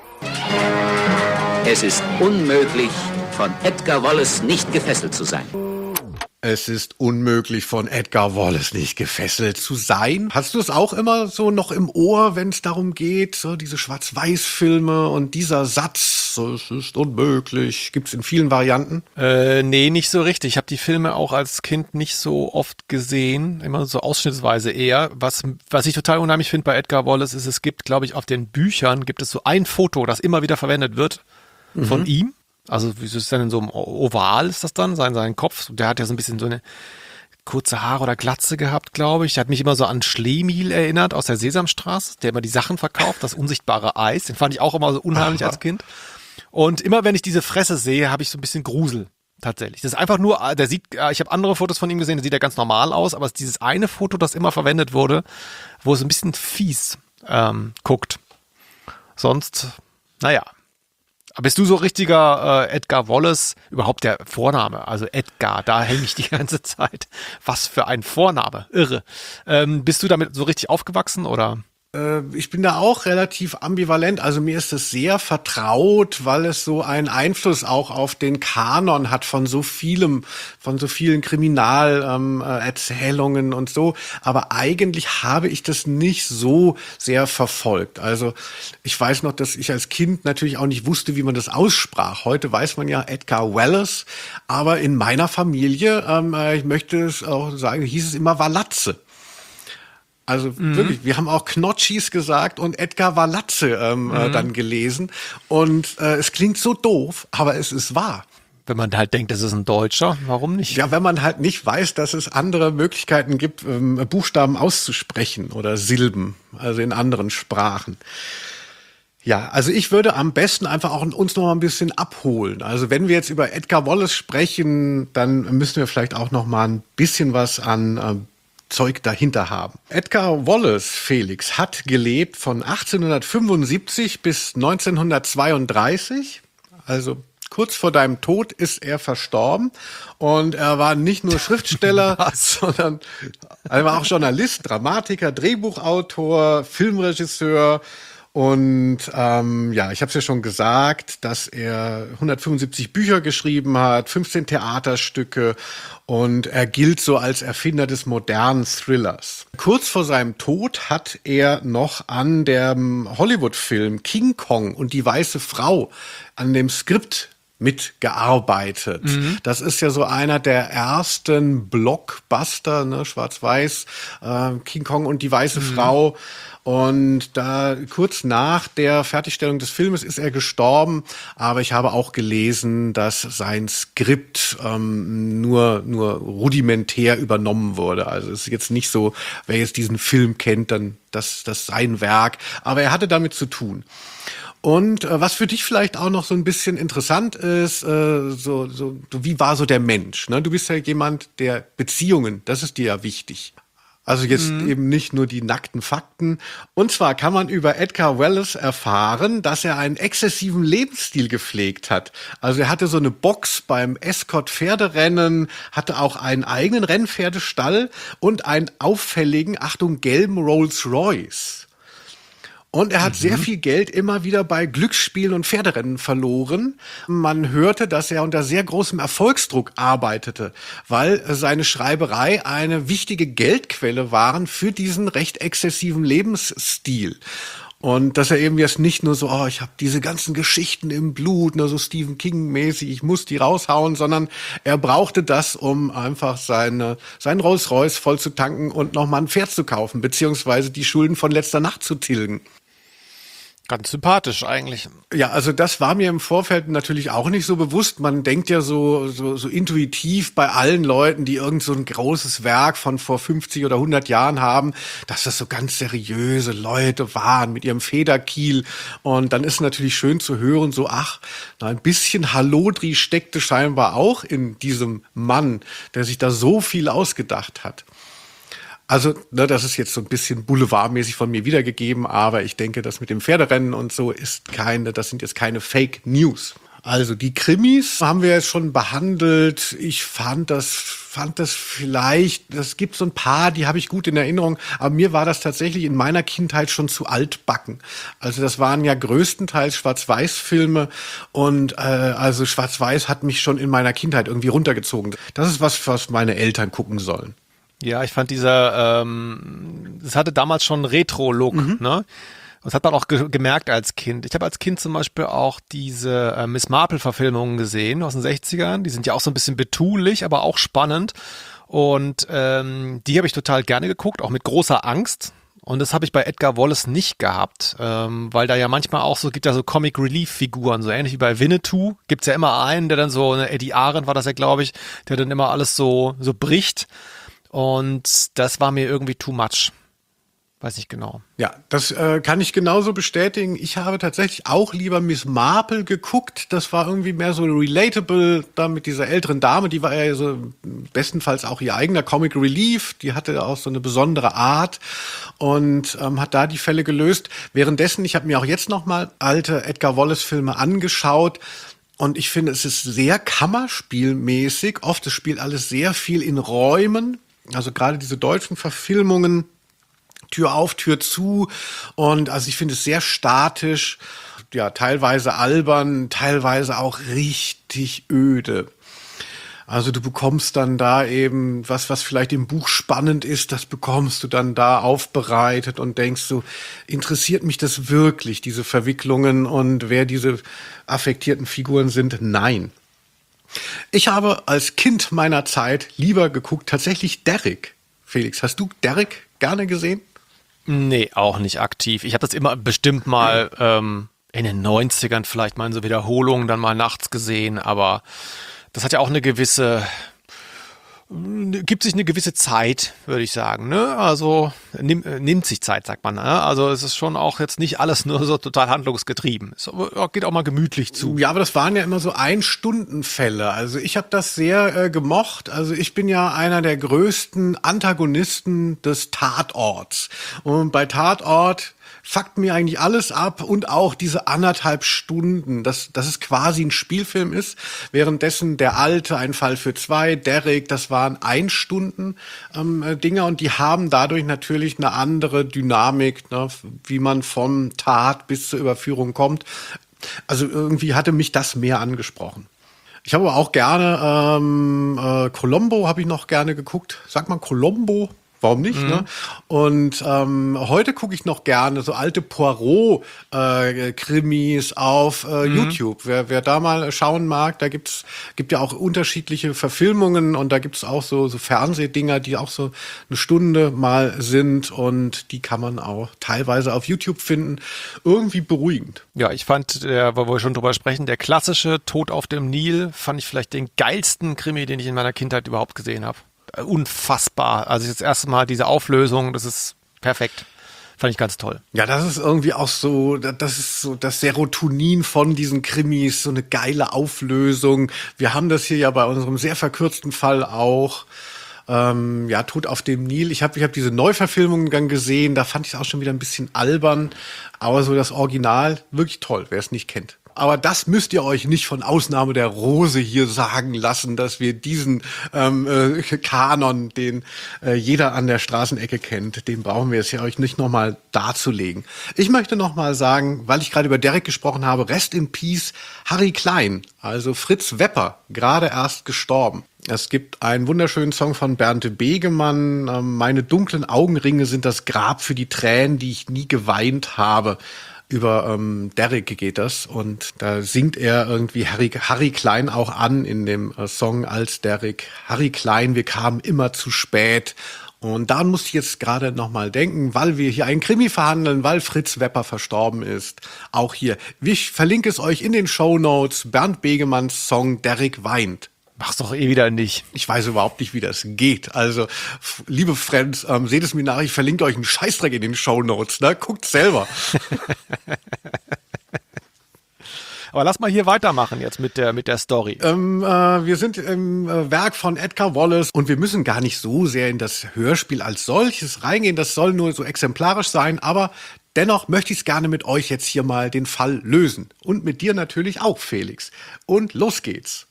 Speaker 7: Es ist unmöglich, von Edgar Wallace nicht gefesselt zu sein.
Speaker 1: Es ist unmöglich, von Edgar Wallace nicht gefesselt zu sein. Hast du es auch immer so noch im Ohr, wenn es darum geht, so diese Schwarz-Weiß-Filme und dieser Satz, so, es ist unmöglich, gibt's in vielen Varianten?
Speaker 2: Äh, nee, nicht so richtig. Ich habe die Filme auch als Kind nicht so oft gesehen, immer so ausschnittsweise eher. Was, was ich total unheimlich finde bei Edgar Wallace ist, es gibt, glaube ich, auf den Büchern gibt es so ein Foto, das immer wieder verwendet wird mhm. von ihm. Also wie ist es denn in so einem Oval ist das dann, sein, sein Kopf? Der hat ja so ein bisschen so eine kurze Haare oder Glatze gehabt, glaube ich. Der hat mich immer so an Schlemihl erinnert aus der Sesamstraße, der immer die Sachen verkauft, das unsichtbare Eis. Den fand ich auch immer so unheimlich Aha. als Kind. Und immer wenn ich diese Fresse sehe, habe ich so ein bisschen Grusel. Tatsächlich. Das ist einfach nur, der sieht, ich habe andere Fotos von ihm gesehen, der sieht ja ganz normal aus, aber es ist dieses eine Foto, das immer verwendet wurde, wo es ein bisschen fies ähm, guckt. Sonst, naja. Bist du so richtiger äh, Edgar Wallace, überhaupt der Vorname, also Edgar, da hänge ich die ganze Zeit. Was für ein Vorname, irre. Ähm, bist du damit so richtig aufgewachsen oder?
Speaker 1: Ich bin da auch relativ ambivalent. Also mir ist es sehr vertraut, weil es so einen Einfluss auch auf den Kanon hat von so vielem, von so vielen Kriminalerzählungen ähm, und so. Aber eigentlich habe ich das nicht so sehr verfolgt. Also ich weiß noch, dass ich als Kind natürlich auch nicht wusste, wie man das aussprach. Heute weiß man ja Edgar Wallace. Aber in meiner Familie, ähm, ich möchte es auch sagen, hieß es immer Walatze. Also mhm. wirklich, wir haben auch Knotschis gesagt und Edgar Walatze ähm, mhm. äh, dann gelesen. Und äh, es klingt so doof, aber es ist wahr.
Speaker 2: Wenn man halt denkt, es ist ein Deutscher, warum nicht?
Speaker 1: Ja, wenn man halt nicht weiß, dass es andere Möglichkeiten gibt, ähm, Buchstaben auszusprechen oder Silben, also in anderen Sprachen. Ja, also ich würde am besten einfach auch uns noch mal ein bisschen abholen. Also wenn wir jetzt über Edgar Wallace sprechen, dann müssen wir vielleicht auch noch mal ein bisschen was an äh, Zeug dahinter haben. Edgar Wallace, Felix, hat gelebt von achtzehnhundertfünfundsiebzig bis neunzehnhundertzweiunddreißig, also kurz vor deinem Tod ist er verstorben und er war nicht nur Schriftsteller, sondern er war auch Journalist, Dramatiker, Drehbuchautor, Filmregisseur. Und ähm, ja, ich habe es ja schon gesagt, dass er hundertfünfundsiebzig Bücher geschrieben hat, fünfzehn Theaterstücke und er gilt so als Erfinder des modernen Thrillers. Kurz vor seinem Tod hat er noch an dem Hollywood-Film King Kong und die weiße Frau, an dem Skript mitgearbeitet. Mhm. Das ist ja so einer der ersten Blockbuster, ne, schwarz-weiß, äh, King Kong und die weiße mhm. Frau. Und da kurz nach der Fertigstellung des Filmes ist er gestorben. Aber ich habe auch gelesen, dass sein Skript ähm, nur nur rudimentär übernommen wurde. Also es ist jetzt nicht so, wer jetzt diesen Film kennt, dann das das sein Werk. Aber er hatte damit zu tun. Und äh, was für dich vielleicht auch noch so ein bisschen interessant ist, äh, so, so, wie war so der Mensch? Ne? Du bist ja jemand, der Beziehungen, das ist dir ja wichtig. Also jetzt mhm. eben nicht nur die nackten Fakten. Und zwar kann man über Edgar Wallace erfahren, dass er einen exzessiven Lebensstil gepflegt hat. Also er hatte so eine Box beim Escort-Pferderennen, hatte auch einen eigenen Rennpferdestall und einen auffälligen, Achtung, gelben Rolls-Royce. Und er hat mhm. sehr viel Geld immer wieder bei Glücksspielen und Pferderennen verloren. Man hörte, dass er unter sehr großem Erfolgsdruck arbeitete, weil seine Schreiberei eine wichtige Geldquelle waren für diesen recht exzessiven Lebensstil. Und dass er eben jetzt nicht nur so, oh, ich habe diese ganzen Geschichten im Blut, nur so Stephen King-mäßig, ich muss die raushauen, sondern er brauchte das, um einfach seine, sein Rolls-Royce voll zu tanken und nochmal ein Pferd zu kaufen, beziehungsweise die Schulden von letzter Nacht zu tilgen.
Speaker 2: Ganz sympathisch eigentlich.
Speaker 1: Ja, also das war mir im Vorfeld natürlich auch nicht so bewusst. Man denkt ja so so, so intuitiv bei allen Leuten, die irgend so ein großes Werk von vor fünfzig oder hundert Jahren haben, dass das so ganz seriöse Leute waren mit ihrem Federkiel. Und dann ist natürlich schön zu hören, so ach, ein bisschen Hallodri steckte scheinbar auch in diesem Mann, der sich da so viel ausgedacht hat. Also, ne, das ist jetzt so ein bisschen boulevardmäßig von mir wiedergegeben, aber ich denke, das mit dem Pferderennen und so ist keine, das sind jetzt keine Fake News. Also die Krimis haben wir jetzt schon behandelt. Ich fand das, fand das vielleicht, es gibt so ein paar, die habe ich gut in Erinnerung, aber mir war das tatsächlich in meiner Kindheit schon zu altbacken. Also das waren ja größtenteils Schwarz-Weiß-Filme und äh, also Schwarz-Weiß hat mich schon in meiner Kindheit irgendwie runtergezogen. Das ist was, was meine Eltern gucken sollen.
Speaker 2: Ja, ich fand dieser, ähm, das hatte damals schon einen Retro-Look, mhm. ne? Das hat man auch ge- gemerkt als Kind. Ich habe als Kind zum Beispiel auch diese äh, Miss Marple-Verfilmungen gesehen aus den sechzigern. Die sind ja auch so ein bisschen betulich, aber auch spannend. Und ähm, die habe ich total gerne geguckt, auch mit großer Angst. Und das habe ich bei Edgar Wallace nicht gehabt, ähm, weil da ja manchmal auch so, gibt ja so Comic-Relief-Figuren, so ähnlich wie bei Winnetou. Gibt's ja immer einen, der dann so, ne, Eddie Arendt war das ja, glaube ich, der dann immer alles so so bricht. Und das war mir irgendwie too much. Weiß ich genau.
Speaker 1: Ja, das äh, kann ich genauso bestätigen. Ich habe tatsächlich auch lieber Miss Marple geguckt. Das war irgendwie mehr so relatable, da mit dieser älteren Dame. Die war ja so bestenfalls auch ihr eigener Comic Relief. Die hatte auch so eine besondere Art und ähm, hat da die Fälle gelöst. Währenddessen, ich habe mir auch jetzt noch mal alte Edgar Wallace-Filme angeschaut. Und ich finde, es ist sehr kammerspielmäßig. Oft, es spielt alles sehr viel in Räumen. Also gerade diese deutschen Verfilmungen, Tür auf, Tür zu. Und also ich finde es sehr statisch, ja, teilweise albern, teilweise auch richtig öde. Also du bekommst dann da eben was, was vielleicht im Buch spannend ist, das bekommst du dann da aufbereitet und denkst so, interessiert mich das wirklich, diese Verwicklungen und wer diese affektierten Figuren sind? Nein. Ich habe als Kind meiner Zeit lieber geguckt, tatsächlich Derrick. Felix, hast du Derrick gerne gesehen?
Speaker 2: Nee, auch nicht aktiv. Ich habe das immer bestimmt mal ähm, in den neunzigern vielleicht mal in so Wiederholungen dann mal nachts gesehen, aber das hat ja auch eine gewisse gibt sich eine gewisse Zeit, würde ich sagen. Ne? Also nimm, nimmt sich Zeit, sagt man. Ne? Also es ist schon auch jetzt nicht alles nur so total handlungsgetrieben. Es geht auch mal gemütlich zu.
Speaker 1: Ja, aber das waren ja immer so Ein-Stunden-Fälle. Also ich habe das sehr äh, gemocht. Also ich bin ja einer der größten Antagonisten des Tatorts. Und bei Tatort fuckt mir eigentlich alles ab und auch diese anderthalb Stunden, dass, dass es quasi ein Spielfilm ist. Währenddessen der Alte, ein Fall für zwei, Derrick, das waren Ein-Stunden ähm, Dinger und die haben dadurch natürlich eine andere Dynamik, ne, wie man vom Tat bis zur Überführung kommt. Also irgendwie hatte mich das mehr angesprochen. Ich habe aber auch gerne ähm, äh, Columbo habe ich noch gerne geguckt. Sagt man Columbo? Warum nicht? Mhm. Ne? Und ähm, heute gucke ich noch gerne so alte Poirot-Krimis äh, auf äh, mhm. YouTube. Wer, wer da mal schauen mag, da gibt's gibt ja auch unterschiedliche Verfilmungen und da gibt's auch so, so Fernsehdinger, die auch so eine Stunde mal sind und die kann man auch teilweise auf YouTube finden. Irgendwie beruhigend.
Speaker 2: Ja, ich fand, der, wo wir schon drüber sprechen, der klassische Tod auf dem Nil fand ich vielleicht den geilsten Krimi, den ich in meiner Kindheit überhaupt gesehen habe. Unfassbar. Also das erste Mal diese Auflösung, das ist perfekt. Fand ich ganz toll.
Speaker 1: Ja, das ist irgendwie auch so, das ist so das Serotonin von diesen Krimis, so eine geile Auflösung. Wir haben das hier ja bei unserem sehr verkürzten Fall auch. Ähm, ja, Tod auf dem Nil. Ich habe ich hab diese Neuverfilmung dann gesehen, da fand ich es auch schon wieder ein bisschen albern. Aber so das Original, wirklich toll, wer es nicht kennt. Aber das müsst ihr euch nicht von Ausnahme der Rose hier sagen lassen, dass wir diesen ähm, äh, Kanon, den äh, jeder an der Straßenecke kennt, den brauchen wir es ja euch nicht nochmal darzulegen. Ich möchte nochmal sagen, weil ich gerade über Derrick gesprochen habe, Rest in Peace Harry Klein, also Fritz Wepper, gerade erst gestorben. Es gibt einen wunderschönen Song von Bernd Begemann, äh, meine dunklen Augenringe sind das Grab für die Tränen, die ich nie geweint habe. Über ähm, Derrick geht das und da singt er irgendwie Harry, Harry Klein auch an in dem äh, Song als Derrick. Harry Klein, wir kamen immer zu spät. Und daran musste ich jetzt gerade nochmal denken, weil wir hier einen Krimi verhandeln, weil Fritz Wepper verstorben ist. Auch hier. Ich verlinke es euch in den Shownotes. Bernd Begemanns Song Derrick weint.
Speaker 2: Mach's doch eh wieder nicht.
Speaker 1: Ich weiß überhaupt nicht, wie das geht. Also, f- liebe Friends, ähm, seht es mir nach, ich verlinke euch einen Scheißdreck in den Shownotes, ne? Guckt selber.
Speaker 2: Aber lass mal hier weitermachen jetzt mit der, mit der Story.
Speaker 1: Ähm, äh, wir sind im äh, Werk von Edgar Wallace und wir müssen gar nicht so sehr in das Hörspiel als solches reingehen. Das soll nur so exemplarisch sein, aber dennoch möchte ich es gerne mit euch jetzt hier mal den Fall lösen. Und mit dir natürlich auch, Felix. Und los geht's.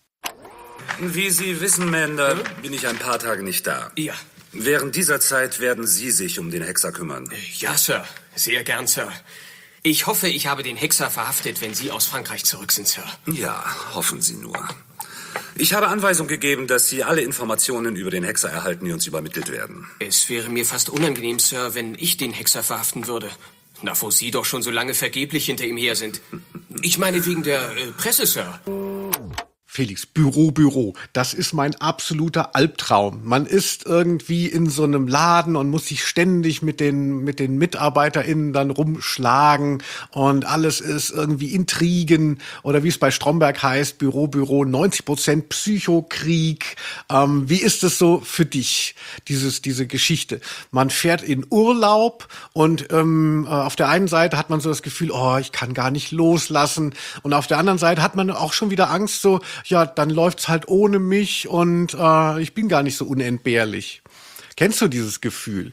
Speaker 8: Wie Sie wissen, Mander, bin ich ein paar Tage nicht da.
Speaker 5: Ja.
Speaker 8: Während dieser Zeit werden Sie sich um den Hexer kümmern.
Speaker 5: Ja, Sir. Sehr gern, Sir. Ich hoffe, ich habe den Hexer verhaftet, wenn Sie aus Frankreich zurück sind, Sir.
Speaker 8: Ja, hoffen Sie nur. Ich habe Anweisung gegeben, dass Sie alle Informationen über den Hexer erhalten, die uns übermittelt werden.
Speaker 5: Es wäre mir fast unangenehm, Sir, wenn ich den Hexer verhaften würde. Na, wo Sie doch schon so lange vergeblich hinter ihm her sind. Ich meine wegen der äh, Presse, Sir.
Speaker 1: Felix, Büro, Büro. Das ist mein absoluter Albtraum. Man ist irgendwie in so einem Laden und muss sich ständig mit den, mit den MitarbeiterInnen dann rumschlagen und alles ist irgendwie Intrigen oder wie es bei Stromberg heißt, Büro, Büro, neunzig Prozent Psychokrieg. Ähm, wie ist es so für dich, dieses, diese Geschichte? Man fährt in Urlaub und ähm, auf der einen Seite hat man so das Gefühl, oh, ich kann gar nicht loslassen und auf der anderen Seite hat man auch schon wieder Angst, so, ja, dann läuft's halt ohne mich und äh, ich bin gar nicht so unentbehrlich. Kennst du dieses Gefühl?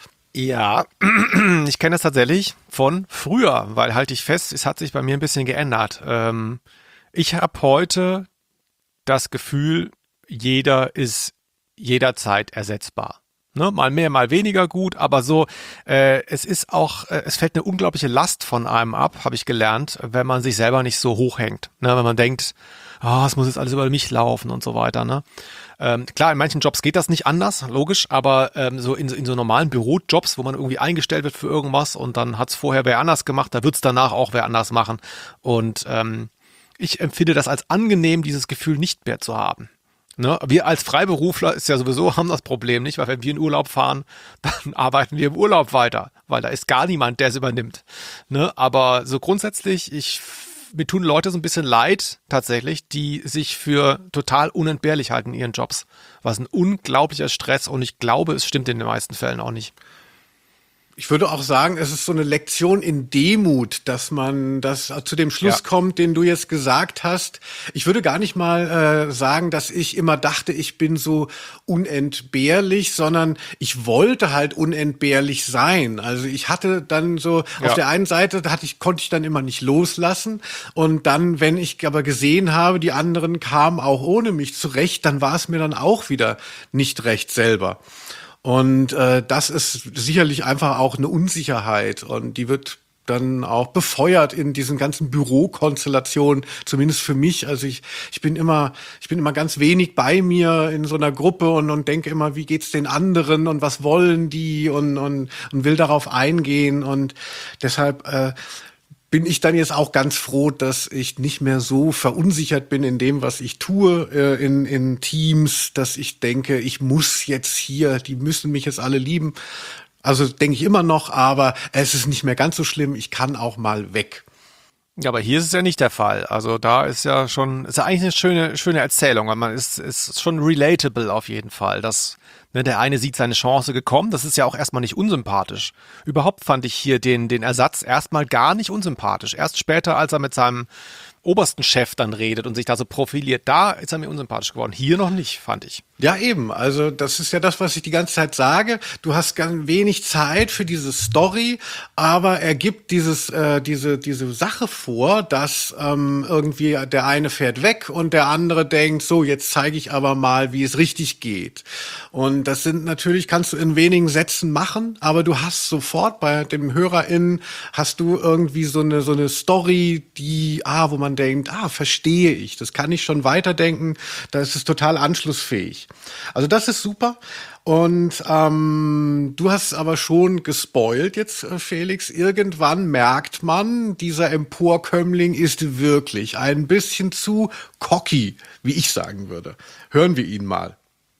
Speaker 2: Ja, ich kenne das tatsächlich von früher, weil halte ich fest, es hat sich bei mir ein bisschen geändert. Ähm, ich habe heute das Gefühl, jeder ist jederzeit ersetzbar. Ne, mal mehr, mal weniger gut, aber so, äh, es ist auch, äh, es fällt eine unglaubliche Last von einem ab, habe ich gelernt, wenn man sich selber nicht so hochhängt. Ne, wenn man denkt, ah, oh, es muss jetzt alles über mich laufen und so weiter. Ne? Ähm, klar, in manchen Jobs geht das nicht anders, logisch, aber ähm, so in, in so normalen Bürojobs, wo man irgendwie eingestellt wird für irgendwas und dann hat's vorher wer anders gemacht, da wird's danach auch wer anders machen. Und ähm, ich empfinde das als angenehm, dieses Gefühl nicht mehr zu haben. Ne, wir als Freiberufler ist ja sowieso haben das Problem nicht, weil wenn wir in Urlaub fahren, dann arbeiten wir im Urlaub weiter, weil da ist gar niemand, der es übernimmt. Ne, aber so grundsätzlich, ich mir tun Leute so ein bisschen leid, tatsächlich, die sich für total unentbehrlich halten in ihren Jobs. Was ein unglaublicher Stress und ich glaube, es stimmt in den meisten Fällen auch nicht.
Speaker 1: Ich würde auch sagen, es ist so eine Lektion in Demut, dass man das zu dem Schluss ja. kommt, den du jetzt gesagt hast. Ich würde gar nicht mal äh, sagen, dass ich immer dachte, ich bin so unentbehrlich, sondern ich wollte halt unentbehrlich sein. Also ich hatte dann so, ja. auf der einen Seite hatte ich, konnte ich dann immer nicht loslassen und dann, wenn ich aber gesehen habe, die anderen kamen auch ohne mich zurecht, dann war es mir dann auch wieder nicht recht selber. Und äh, das ist sicherlich einfach auch eine Unsicherheit und die wird dann auch befeuert in diesen ganzen Bürokonstellationen, zumindest für mich. Also ich ich bin immer ich bin immer ganz wenig bei mir in so einer Gruppe und und denke immer, wie geht's den anderen und was wollen die und und und will darauf eingehen und deshalb äh, bin ich dann jetzt auch ganz froh, dass ich nicht mehr so verunsichert bin in dem, was ich tue, äh, in, in Teams, dass ich denke, ich muss jetzt hier, die müssen mich jetzt alle lieben. Also denke ich immer noch, aber es ist nicht mehr ganz so schlimm, ich kann auch mal weg.
Speaker 2: Ja, aber hier ist es ja nicht der Fall. Also da ist ja schon, ist ja eigentlich eine schöne, schöne Erzählung, weil man ist, ist schon relatable auf jeden Fall, dass ne, der eine sieht seine Chance gekommen, das ist ja auch erstmal nicht unsympathisch. Überhaupt fand ich hier den, den Ersatz erstmal gar nicht unsympathisch. Erst später, als er mit seinem obersten Chef dann redet und sich da so profiliert, da ist er mir unsympathisch geworden. Hier noch nicht, fand ich.
Speaker 1: Ja, eben. Also das ist ja das, was ich die ganze Zeit sage. Du hast ganz wenig Zeit für diese Story, aber er gibt dieses äh, diese diese Sache vor, dass ähm, irgendwie der eine fährt weg und der andere denkt, so, jetzt zeige ich aber mal, wie es richtig geht. Und das sind natürlich, kannst du in wenigen Sätzen machen, aber du hast sofort bei dem HörerInnen hast du irgendwie so eine so eine Story, die, ah, wo man denkt, ah, verstehe ich, das kann ich schon weiterdenken, da ist es total anschlussfähig. Also das ist super. Und ähm, du hast aber schon gespoilt jetzt, Felix. Irgendwann merkt man, dieser Emporkömmling ist wirklich ein bisschen zu cocky, wie ich sagen würde. Hören wir ihn mal.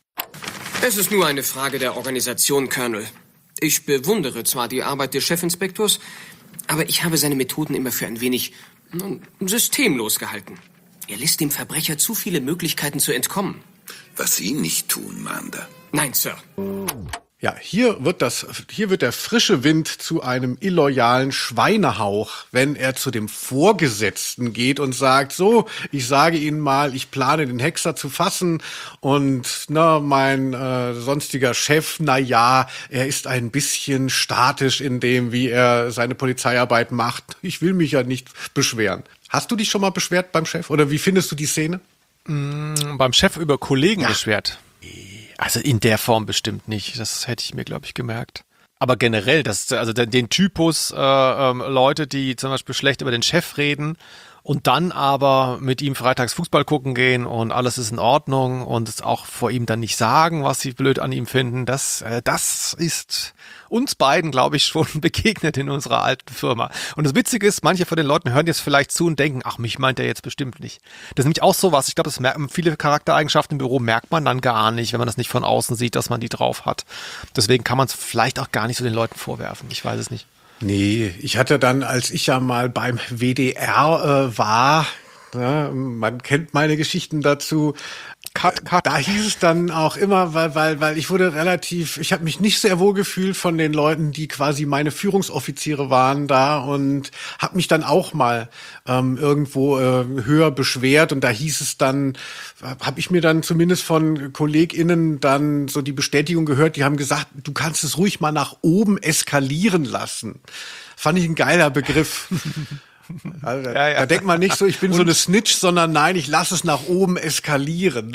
Speaker 5: Es ist nur eine Frage der Organisation, Colonel. Ich bewundere zwar die Arbeit des Chefinspektors, aber ich habe seine Methoden immer für ein wenig nun, systemlos gehalten. Er lässt dem Verbrecher zu viele Möglichkeiten zu entkommen.
Speaker 9: Was Sie nicht tun, Mander.
Speaker 5: Nein, Sir.
Speaker 1: Ja, hier wird das, hier wird der frische Wind zu einem illoyalen Schweinehauch, wenn er zu dem Vorgesetzten geht und sagt, so, ich sage Ihnen mal, ich plane den Hexer zu fassen und na, mein äh, sonstiger Chef, na ja, er ist ein bisschen statisch in dem, wie er seine Polizeiarbeit macht. Ich will mich ja nicht beschweren. Hast du dich schon mal beschwert beim Chef oder wie findest du die Szene?
Speaker 2: Mm, beim Chef über Kollegen ja. beschwert. Also in der Form bestimmt nicht. Das hätte ich mir, glaube ich, gemerkt. Aber generell, das, also den, den Typus äh, ähm, Leute, die zum Beispiel schlecht über den Chef reden und dann aber mit ihm freitags Fußball gucken gehen und alles ist in Ordnung und es auch vor ihm dann nicht sagen, was sie blöd an ihm finden, das, äh, das ist uns beiden, glaube ich, schon begegnet in unserer alten Firma. Und das Witzige ist, manche von den Leuten hören jetzt vielleicht zu und denken, ach, mich meint er jetzt bestimmt nicht. Das ist nämlich auch sowas, ich glaube, das merken viele Charaktereigenschaften im Büro merkt man dann gar nicht, wenn man das nicht von außen sieht, dass man die drauf hat. Deswegen kann man es vielleicht auch gar nicht so den Leuten vorwerfen. Ich weiß es nicht.
Speaker 1: Nee, ich hatte dann, als ich ja mal beim W D R äh, war, ja, man kennt meine Geschichten dazu, Cut, cut. Da hieß es dann auch immer, weil, weil, weil ich wurde relativ, ich habe mich nicht sehr wohl gefühlt von den Leuten, die quasi meine Führungsoffiziere waren da und habe mich dann auch mal ähm, irgendwo äh, höher beschwert und da hieß es dann, habe ich mir dann zumindest von KollegInnen dann so die Bestätigung gehört, die haben gesagt, du kannst es ruhig mal nach oben eskalieren lassen. Fand ich ein geiler Begriff. Also, ja, ja. Da denkt man nicht so, ich bin und so eine Snitch, sondern nein, ich lasse es nach oben eskalieren.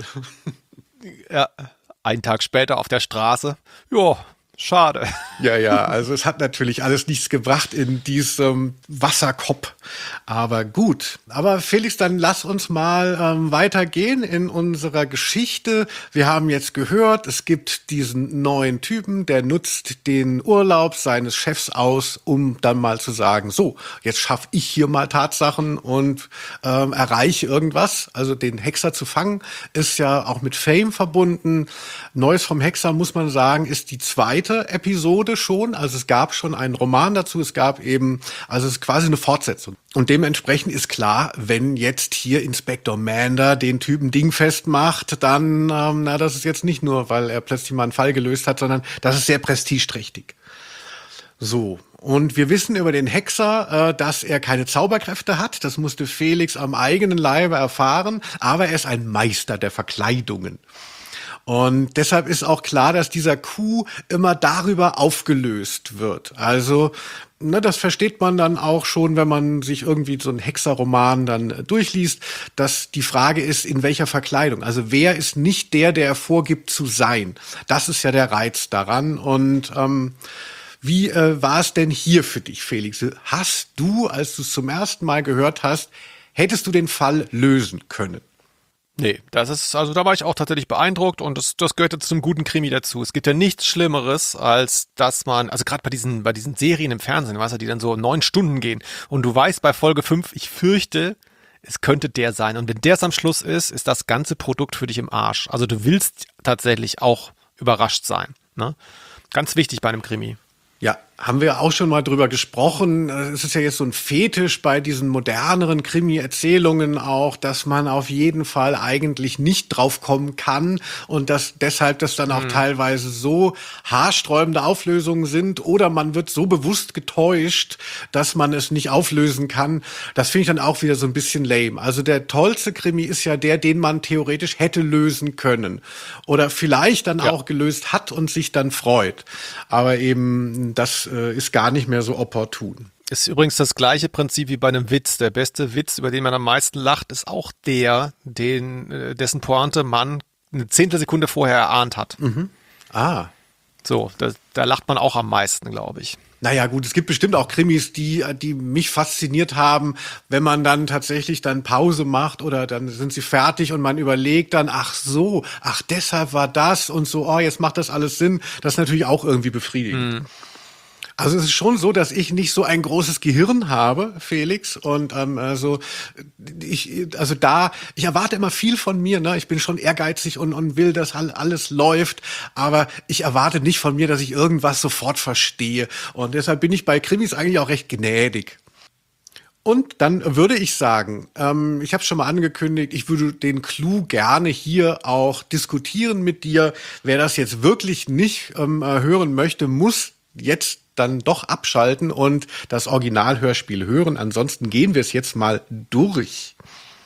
Speaker 2: Ja, einen Tag später auf der Straße. Ja, schade.
Speaker 1: Ja, ja, also es hat natürlich alles nichts gebracht in diesem Wasserkopf. Aber gut. Aber Felix, dann lass uns mal ähm, weitergehen in unserer Geschichte. Wir haben jetzt gehört, es gibt diesen neuen Typen, der nutzt den Urlaub seines Chefs aus, um dann mal zu sagen, so, jetzt schaffe ich hier mal Tatsachen und ähm, erreiche irgendwas. Also den Hexer zu fangen, ist ja auch mit Fame verbunden. Neues vom Hexer, muss man sagen, ist die zweite zweite Episode schon. Also es gab schon einen Roman dazu. Es gab eben, also es ist quasi eine Fortsetzung. Und dementsprechend ist klar, wenn jetzt hier Inspektor Mander den Typen dingfest macht, dann, ähm, na, das ist jetzt nicht nur, weil er plötzlich mal einen Fall gelöst hat, sondern das ist sehr prestigeträchtig. So. Und wir wissen über den Hexer, äh, dass er keine Zauberkräfte hat. Das musste Felix am eigenen Leibe erfahren. Aber er ist ein Meister der Verkleidungen. Und deshalb ist auch klar, dass dieser Coup immer darüber aufgelöst wird. Also, ne, das versteht man dann auch schon, wenn man sich irgendwie so einen Hexerroman dann durchliest, dass die Frage ist, in welcher Verkleidung. Also wer ist nicht der, der er vorgibt zu sein? Das ist ja der Reiz daran. Und ähm, wie äh, war es denn hier für dich, Felix? Hast du, als du es zum ersten Mal gehört hast, hättest du den Fall lösen können?
Speaker 2: Nee, das ist, also da war ich auch tatsächlich beeindruckt und das, das gehört jetzt zum guten Krimi dazu. Es gibt ja nichts Schlimmeres, als dass man, also gerade bei diesen, bei diesen Serien im Fernsehen, weißt du, die dann so neun Stunden gehen und du weißt bei Folge fünf, ich fürchte, es könnte der sein. Und wenn der es am Schluss ist, ist das ganze Produkt für dich im Arsch. Also du willst tatsächlich auch überrascht sein, ne? Ganz wichtig bei einem Krimi.
Speaker 1: Ja, haben wir auch schon mal drüber gesprochen. Es ist ja jetzt so ein Fetisch bei diesen moderneren Krimi-Erzählungen auch, dass man auf jeden Fall eigentlich nicht drauf kommen kann und dass deshalb das dann auch mhm. teilweise so haarsträubende Auflösungen sind oder man wird so bewusst getäuscht, dass man es nicht auflösen kann. Das finde ich dann auch wieder so ein bisschen lame. Also der tollste Krimi ist ja der, den man theoretisch hätte lösen können oder vielleicht dann ja. auch gelöst hat und sich dann freut. Aber eben das ist gar nicht mehr so opportun.
Speaker 2: Ist übrigens das gleiche Prinzip wie bei einem Witz. Der beste Witz, über den man am meisten lacht, ist auch der, den, dessen Pointe man eine Zehntelsekunde vorher erahnt hat.
Speaker 1: Mhm. Ah.
Speaker 2: So, da, da lacht man auch am meisten, glaube ich.
Speaker 1: Naja gut, es gibt bestimmt auch Krimis, die die mich fasziniert haben, wenn man dann tatsächlich dann Pause macht oder dann sind sie fertig und man überlegt dann, ach so, ach deshalb war das und so, oh jetzt macht das alles Sinn. Das ist natürlich auch irgendwie befriedigend. Mhm. Also es ist schon so, dass ich nicht so ein großes Gehirn habe, Felix, und ähm, also ich, also da, ich erwarte immer viel von mir, ne? Ich bin schon ehrgeizig und und will, dass alles läuft, aber ich erwarte nicht von mir, dass ich irgendwas sofort verstehe. Und deshalb bin ich bei Krimis eigentlich auch recht gnädig. Und dann würde ich sagen, ähm, ich habe schon mal angekündigt, ich würde den Clou gerne hier auch diskutieren mit dir. Wer das jetzt wirklich nicht ähm, hören möchte, muss jetzt dann doch abschalten und das Originalhörspiel hören. Ansonsten gehen wir es jetzt mal durch.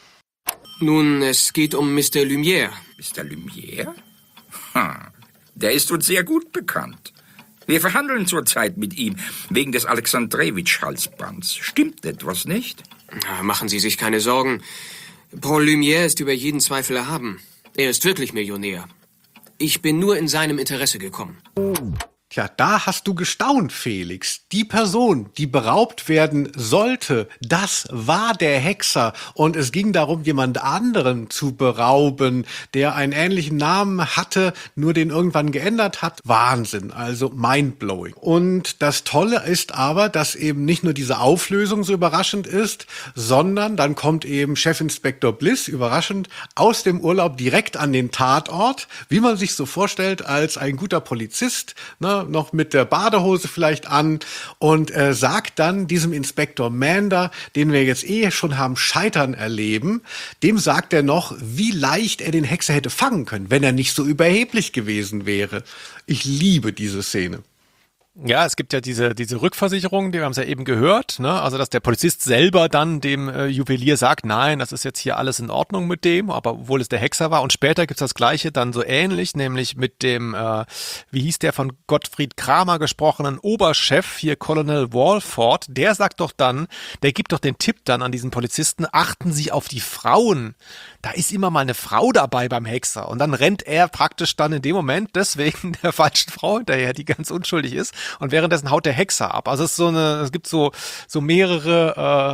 Speaker 5: Nun, es geht um Mister Lumière.
Speaker 9: Mister Lumière? Hm. Der ist uns sehr gut bekannt. Wir verhandeln zurzeit mit ihm wegen des Alexandrewitsch-Halsbands. Stimmt etwas nicht?
Speaker 5: Na, machen Sie sich keine Sorgen. Paul Lumière ist über jeden Zweifel erhaben. Er ist wirklich Millionär. Ich bin nur in seinem Interesse gekommen.
Speaker 1: Tja, da hast du gestaunt, Felix. Die Person, die beraubt werden sollte, das war der Hexer. Und es ging darum, jemand anderen zu berauben, der einen ähnlichen Namen hatte, nur den irgendwann geändert hat. Wahnsinn, also mindblowing. Und das Tolle ist aber, dass eben nicht nur diese Auflösung so überraschend ist, sondern dann kommt eben Chefinspektor Bliss, überraschend, aus dem Urlaub direkt an den Tatort, wie man sich so vorstellt, als ein guter Polizist, ne, noch mit der Badehose vielleicht an und äh, sagt dann diesem Inspektor Mander, den wir jetzt eh schon haben scheitern erleben, dem sagt er noch, wie leicht er den Hexer hätte fangen können, wenn er nicht so überheblich gewesen wäre. Ich liebe diese Szene.
Speaker 2: Ja, es gibt ja diese diese Rückversicherung, die haben es ja eben gehört, ne? Also dass der Polizist selber dann dem äh, Juwelier sagt, nein, das ist jetzt hier alles in Ordnung mit dem, aber obwohl es der Hexer war. Und später gibt's das Gleiche dann so ähnlich, nämlich mit dem, äh, wie hieß der von Gottfried Kramer gesprochenen Oberchef hier, Colonel Walford. Der sagt doch dann, der gibt doch den Tipp dann an diesen Polizisten: Achten Sie auf die Frauen. Da ist immer mal eine Frau dabei beim Hexer. Und dann rennt er praktisch dann in dem Moment deswegen der falschen Frau hinterher, die ganz unschuldig ist. Und währenddessen haut der Hexer ab. Also es ist so eine, es gibt so so mehrere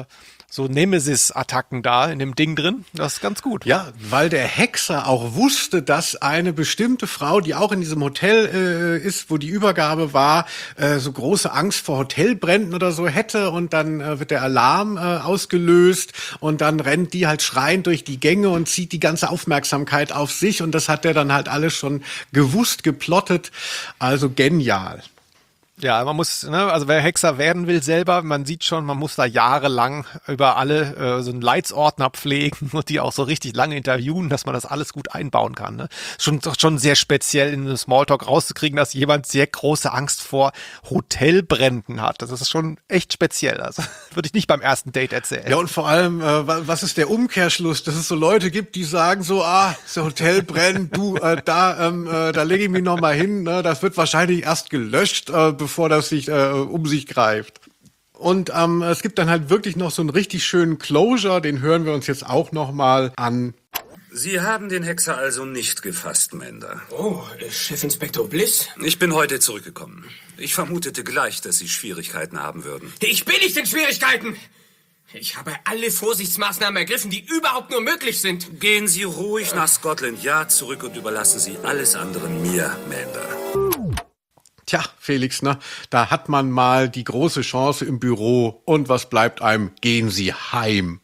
Speaker 2: so Nemesis-Attacken da in dem Ding drin. Das ist ganz gut.
Speaker 1: Ja, weil der Hexer auch wusste, dass eine bestimmte Frau, die auch in diesem Hotel äh, ist, wo die Übergabe war, äh, so große Angst vor Hotelbränden oder so hätte und dann äh, wird der Alarm äh, ausgelöst und dann rennt die halt schreiend durch die Gänge und zieht die ganze Aufmerksamkeit auf sich und das hat der dann halt alles schon gewusst, geplottet. Also genial.
Speaker 2: Ja, man muss, ne, also wer Hexer werden will selber, man sieht schon, man muss da jahrelang über alle äh, so einen Leitsordner pflegen und die auch so richtig lange interviewen, dass man das alles gut einbauen kann. Ne? Schon schon sehr speziell in einem Smalltalk rauszukriegen, dass jemand sehr große Angst vor Hotelbränden hat. Das ist schon echt speziell. Also würde ich nicht beim ersten Date erzählen.
Speaker 1: Ja, und vor allem, äh, was ist der Umkehrschluss, dass es so Leute gibt, die sagen so, ah, das Hotel brennt, du, äh, da, ähm, äh, da lege ich mich noch mal hin, ne? Das wird wahrscheinlich erst gelöscht, äh, bevor das sich äh, um sich greift. Und ähm, es gibt dann halt wirklich noch so einen richtig schönen Closure, den hören wir uns jetzt auch noch mal an.
Speaker 8: Sie haben den Hexer also nicht gefasst, Mender.
Speaker 5: Oh, Chefinspektor Bliss?
Speaker 8: Ich bin heute zurückgekommen. Ich vermutete gleich, dass Sie Schwierigkeiten haben würden.
Speaker 5: Ich bin nicht in Schwierigkeiten! Ich habe alle Vorsichtsmaßnahmen ergriffen, die überhaupt nur möglich sind.
Speaker 8: Gehen Sie ruhig nach Scotland Yard zurück und überlassen Sie alles andere mir, Mender.
Speaker 1: Tja, Felix, ne, da hat man mal die große Chance im Büro und was bleibt einem? Gehen Sie heim.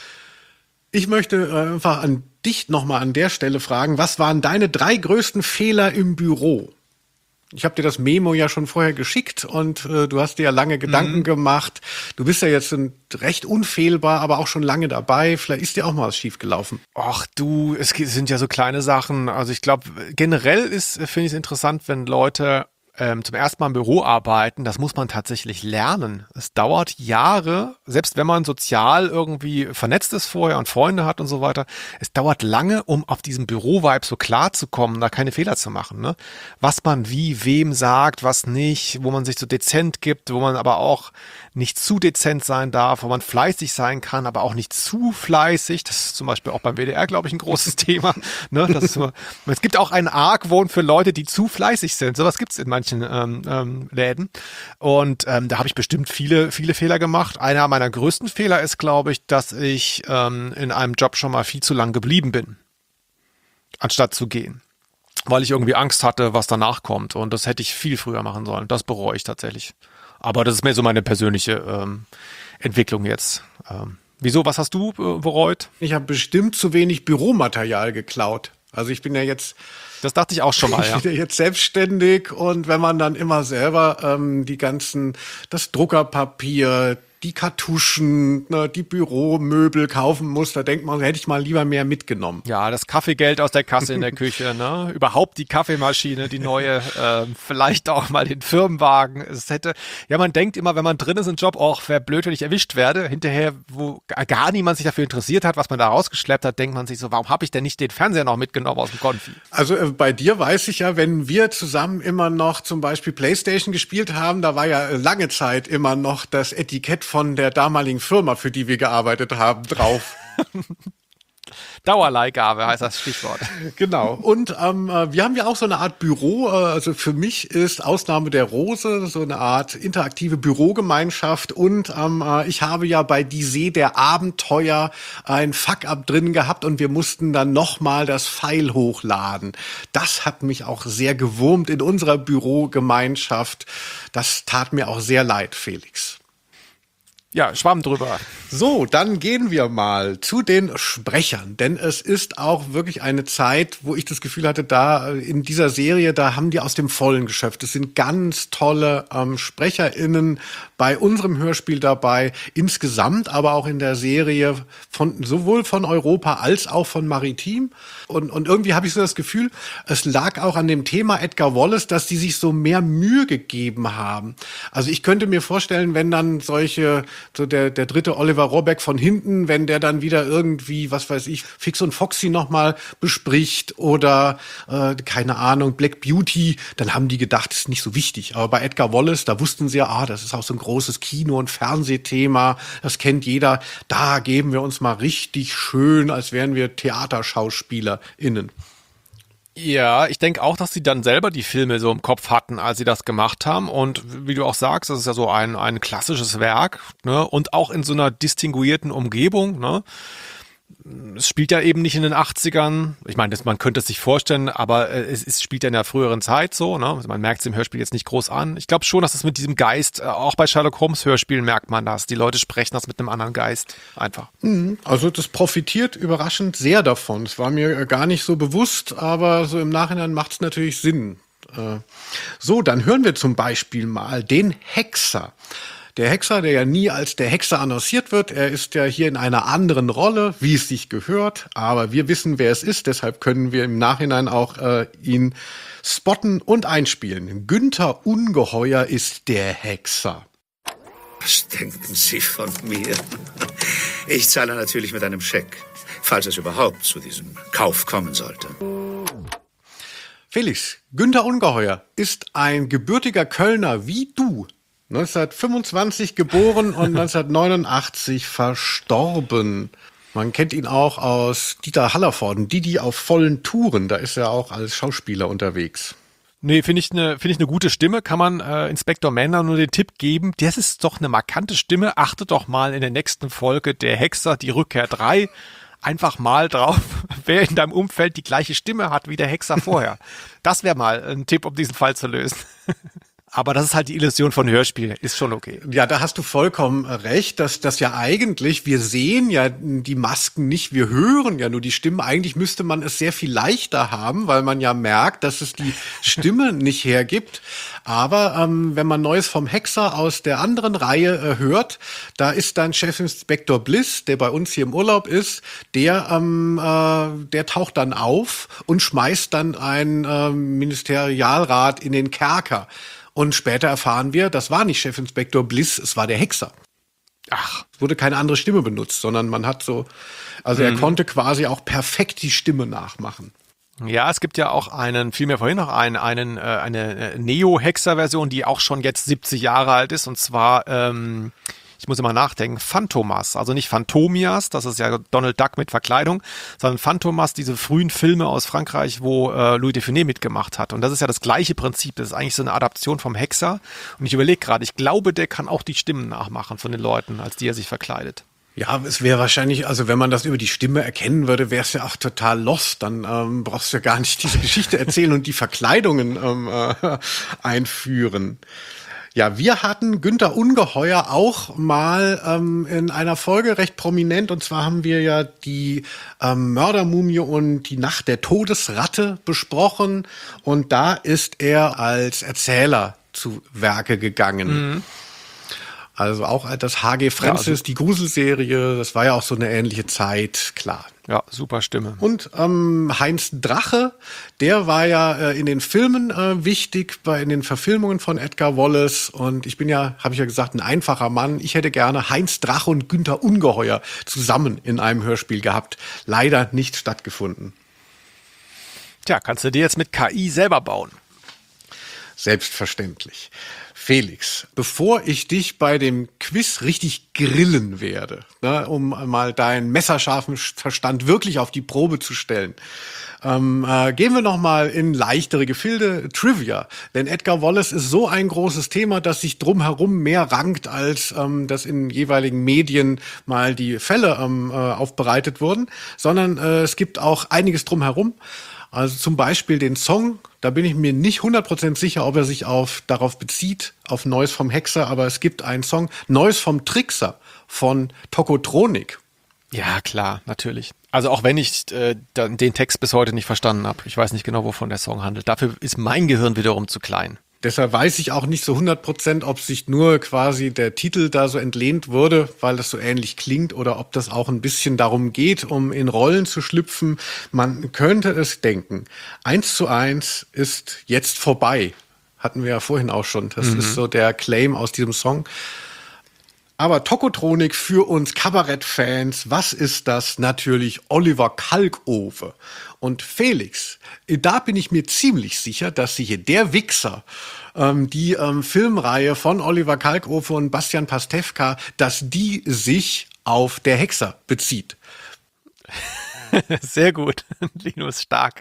Speaker 1: Ich möchte einfach an dich nochmal an der Stelle fragen, was waren deine drei größten Fehler im Büro? Ich habe dir das Memo ja schon vorher geschickt und äh, du hast dir ja lange Gedanken mhm. gemacht. Du bist ja jetzt ein, recht unfehlbar, aber auch schon lange dabei. Vielleicht ist dir auch mal was schiefgelaufen.
Speaker 2: Ach du, es sind ja so kleine Sachen. Also ich glaube, generell ist, finde ich es interessant, wenn Leute ähm, zum ersten Mal im Büro arbeiten. Das muss man tatsächlich lernen. Es dauert Jahre, selbst wenn man sozial irgendwie vernetzt ist vorher und Freunde hat und so weiter. Es dauert lange, um auf diesen Büro-Vibe so klar zu kommen, da keine Fehler zu machen. Ne? Was man wie, wem sagt, was nicht, wo man sich so dezent gibt, wo man aber auch nicht zu dezent sein darf, wo man fleißig sein kann, aber auch nicht zu fleißig. Das ist zum Beispiel auch beim W D R, glaube ich, ein großes Thema. Ne? Das ist so, es gibt auch einen Argwohn für Leute, die zu fleißig sind. Sowas gibt es in manchen ähm, ähm, Läden. Und ähm, da habe ich bestimmt viele, viele Fehler gemacht. Einer meiner größten Fehler ist, glaube ich, dass ich ähm, in einem Job schon mal viel zu lang geblieben bin, anstatt zu gehen. Weil ich irgendwie Angst hatte, was danach kommt. Und das hätte ich viel früher machen sollen. Das bereue ich tatsächlich. Aber das ist mehr so meine persönliche ähm, Entwicklung jetzt. Ähm, wieso, was hast du äh, bereut?
Speaker 1: Ich habe bestimmt zu wenig Büromaterial geklaut. Also ich bin ja jetzt...
Speaker 2: Das dachte ich auch schon mal, ja.
Speaker 1: Ich bin ja jetzt selbstständig und wenn man dann immer selber ähm, die ganzen, das Druckerpapier, die Kartuschen, ne, die Büromöbel kaufen muss, da denkt man, hätte ich mal lieber mehr mitgenommen.
Speaker 2: Ja, das Kaffeegeld aus der Kasse in der Küche, ne? Überhaupt die Kaffeemaschine, die neue, äh, vielleicht auch mal den Firmenwagen. Es hätte, ja, man denkt immer, wenn man drin ist im Job, auch wäre blöd, wenn ich erwischt werde. Hinterher, wo gar niemand sich dafür interessiert hat, was man da rausgeschleppt hat, denkt man sich so, warum habe ich denn nicht den Fernseher noch mitgenommen aus dem Konfi?
Speaker 1: Also äh, bei dir weiß ich ja, wenn wir zusammen immer noch zum Beispiel PlayStation gespielt haben, da war ja lange Zeit immer noch das Etikett von der damaligen Firma, für die wir gearbeitet haben, drauf.
Speaker 2: Dauerleihgabe heißt das Stichwort.
Speaker 1: Genau. Und ähm, wir haben ja auch so eine Art Büro. Äh, also für mich ist Ausnahme der Rose so eine Art interaktive Bürogemeinschaft. Und ähm, ich habe ja bei Die See der Abenteuer ein Fuck-up drin gehabt und wir mussten dann nochmal das File hochladen. Das hat mich auch sehr gewurmt in unserer Bürogemeinschaft. Das tat mir auch sehr leid, Felix.
Speaker 2: Ja, Schwamm drüber.
Speaker 1: So, dann gehen wir mal zu den Sprechern, denn es ist auch wirklich eine Zeit, wo ich das Gefühl hatte, da in dieser Serie, da haben die aus dem Vollen geschöpft. Es sind ganz tolle ähm, SprecherInnen bei unserem Hörspiel dabei, insgesamt, aber auch in der Serie von sowohl von Europa als auch von Maritim. Und, und irgendwie habe ich so das Gefühl, es lag auch an dem Thema Edgar Wallace, dass die sich so mehr Mühe gegeben haben. Also ich könnte mir vorstellen, wenn dann solche so der, der dritte Oliver Rohrbeck von hinten, wenn der dann wieder irgendwie, was weiß ich, Fix und Foxy nochmal bespricht oder, äh, keine Ahnung, Black Beauty, dann haben die gedacht, das ist nicht so wichtig. Aber bei Edgar Wallace, da wussten sie ja, ah, das ist auch so ein großes Kino- und Fernsehthema, das kennt jeder. Da geben wir uns mal richtig schön, als wären wir TheaterschauspielerInnen.
Speaker 2: Ja, ich denke auch, dass sie dann selber die Filme so im Kopf hatten, als sie das gemacht haben. Und wie du auch sagst, das ist ja so ein, ein klassisches Werk, ne? Und auch in so einer distinguierten Umgebung, ne? Es spielt ja eben nicht in den achtzigern. Ich meine, das, man könnte es sich vorstellen, aber äh, es, es spielt ja in der früheren Zeit so. Ne? Also man merkt es im Hörspiel jetzt nicht groß an. Ich glaube schon, dass es mit diesem Geist, äh, auch bei Sherlock Holmes Hörspielen merkt man das. Die Leute sprechen das mit einem anderen Geist einfach.
Speaker 1: Also das profitiert überraschend sehr davon. Es war mir gar nicht so bewusst, aber so im Nachhinein macht es natürlich Sinn. Äh, so, dann hören wir zum Beispiel mal den Hexer. Der Hexer, der ja nie als der Hexer annonciert wird, er ist ja hier in einer anderen Rolle, wie es sich gehört, aber wir wissen, wer es ist, deshalb können wir im Nachhinein auch äh, ihn spotten und einspielen. Günther Ungeheuer ist der Hexer.
Speaker 4: Was denken Sie von mir? Ich zahle natürlich mit einem Scheck, falls es überhaupt zu diesem Kauf kommen sollte.
Speaker 1: Felix, Günther Ungeheuer ist ein gebürtiger Kölner wie du. neunzehnhundertfünfundzwanzig geboren und neunzehnhundertneunundachtzig verstorben. Man kennt ihn auch aus Dieter Hallervorden, Didi auf vollen Touren. Da ist er auch als Schauspieler unterwegs.
Speaker 2: Nee, finde ich eine finde ich eine gute Stimme. Kann man äh, Inspektor Manner nur den Tipp geben, das ist doch eine markante Stimme. Achtet doch mal in der nächsten Folge der Hexer, die Rückkehr drei, einfach mal drauf, wer in deinem Umfeld die gleiche Stimme hat wie der Hexer vorher. Das wäre mal ein Tipp, um diesen Fall zu lösen. Aber das ist halt die Illusion von Hörspielen, ist schon okay.
Speaker 1: Ja, da hast du vollkommen recht, dass das ja eigentlich, wir sehen ja die Masken nicht, wir hören ja nur die Stimmen. Eigentlich müsste man es sehr viel leichter haben, weil man ja merkt, dass es die Stimme nicht hergibt. Aber ähm, wenn man Neues vom Hexer aus der anderen Reihe äh, hört, da ist dann Chefinspektor Bliss, der bei uns hier im Urlaub ist, der, ähm, äh, der taucht dann auf und schmeißt dann einen äh, Ministerialrat in den Kerker. Und später erfahren wir, das war nicht Chefinspektor Bliss, es war der Hexer. Ach, es wurde keine andere Stimme benutzt, sondern man hat so, also er konnte quasi auch perfekt die Stimme nachmachen.
Speaker 2: Ja, es gibt ja auch einen, vielmehr vorhin noch einen, einen äh, eine Neo-Hexer-Version, die auch schon jetzt siebzig Jahre alt ist, und zwar, ähm, ich muss immer nachdenken, Phantomas, also nicht Phantomias, das ist ja Donald Duck mit Verkleidung, sondern Phantomas, diese frühen Filme aus Frankreich, wo äh, Louis de Funès mitgemacht hat. Und das ist ja das gleiche Prinzip, das ist eigentlich so eine Adaption vom Hexer. Und ich überlege gerade, ich glaube, der kann auch die Stimmen nachmachen von den Leuten, als die er sich verkleidet.
Speaker 1: Ja, es wäre wahrscheinlich, also wenn man das über die Stimme erkennen würde, wäre es ja auch total lost. Dann ähm, brauchst du ja gar nicht diese Geschichte erzählen und die Verkleidungen ähm, äh, einführen. Ja, wir hatten Günther Ungeheuer auch mal ähm, in einer Folge recht prominent. Und zwar haben wir ja die ähm, Mördermumie und die Nacht der Todesratte besprochen. Und da ist er als Erzähler zu Werke gegangen. Mhm. Also auch das H G. Francis, ja, also die Gruselserie, das war ja auch so eine ähnliche Zeit, klar.
Speaker 2: Ja, super Stimme.
Speaker 1: Und ähm, Heinz Drache, der war ja äh, in den Filmen äh, wichtig, bei in den Verfilmungen von Edgar Wallace. Und ich bin ja, habe ich ja gesagt, ein einfacher Mann. Ich hätte gerne Heinz Drache und Günther Ungeheuer zusammen in einem Hörspiel gehabt. Leider nicht stattgefunden.
Speaker 2: Tja, kannst du dir jetzt mit K I selber bauen?
Speaker 1: Selbstverständlich. Felix, bevor ich dich bei dem Quiz richtig grillen werde, ne, um mal deinen messerscharfen Verstand wirklich auf die Probe zu stellen, ähm, äh, gehen wir noch mal in leichtere Gefilde, Trivia. Denn Edgar Wallace ist so ein großes Thema, dass sich drumherum mehr rankt, als ähm, dass in jeweiligen Medien mal die Fälle ähm, äh, aufbereitet wurden, sondern äh, es gibt auch einiges drumherum. Also zum Beispiel den Song, da bin ich mir nicht hundert Prozent sicher, ob er sich auf darauf bezieht, auf Neues vom Hexer, aber es gibt einen Song, Neues vom Trickser von Tokotronik.
Speaker 2: Ja, klar, natürlich. Also auch wenn ich äh, den Text bis heute nicht verstanden habe. Ich weiß nicht genau, wovon der Song handelt. Dafür ist mein Gehirn wiederum zu klein.
Speaker 1: Deshalb weiß ich auch nicht so hundert Prozent, ob sich nur quasi der Titel da so entlehnt wurde, weil das so ähnlich klingt, oder ob das auch ein bisschen darum geht, um in Rollen zu schlüpfen. Man könnte es denken. Eins zu eins ist jetzt vorbei. Hatten wir ja vorhin auch schon. Das mhm. ist so der Claim aus diesem Song. Aber Tokotronik für uns Kabarettfans, was ist das? Natürlich Oliver Kalkofe. Und Felix, da bin ich mir ziemlich sicher, dass sich hier der Wichser, ähm, die ähm, Filmreihe von Oliver Kalkofe und Bastian Pastewka, dass die sich auf der Hexer bezieht.
Speaker 2: Sehr gut, Linus, stark.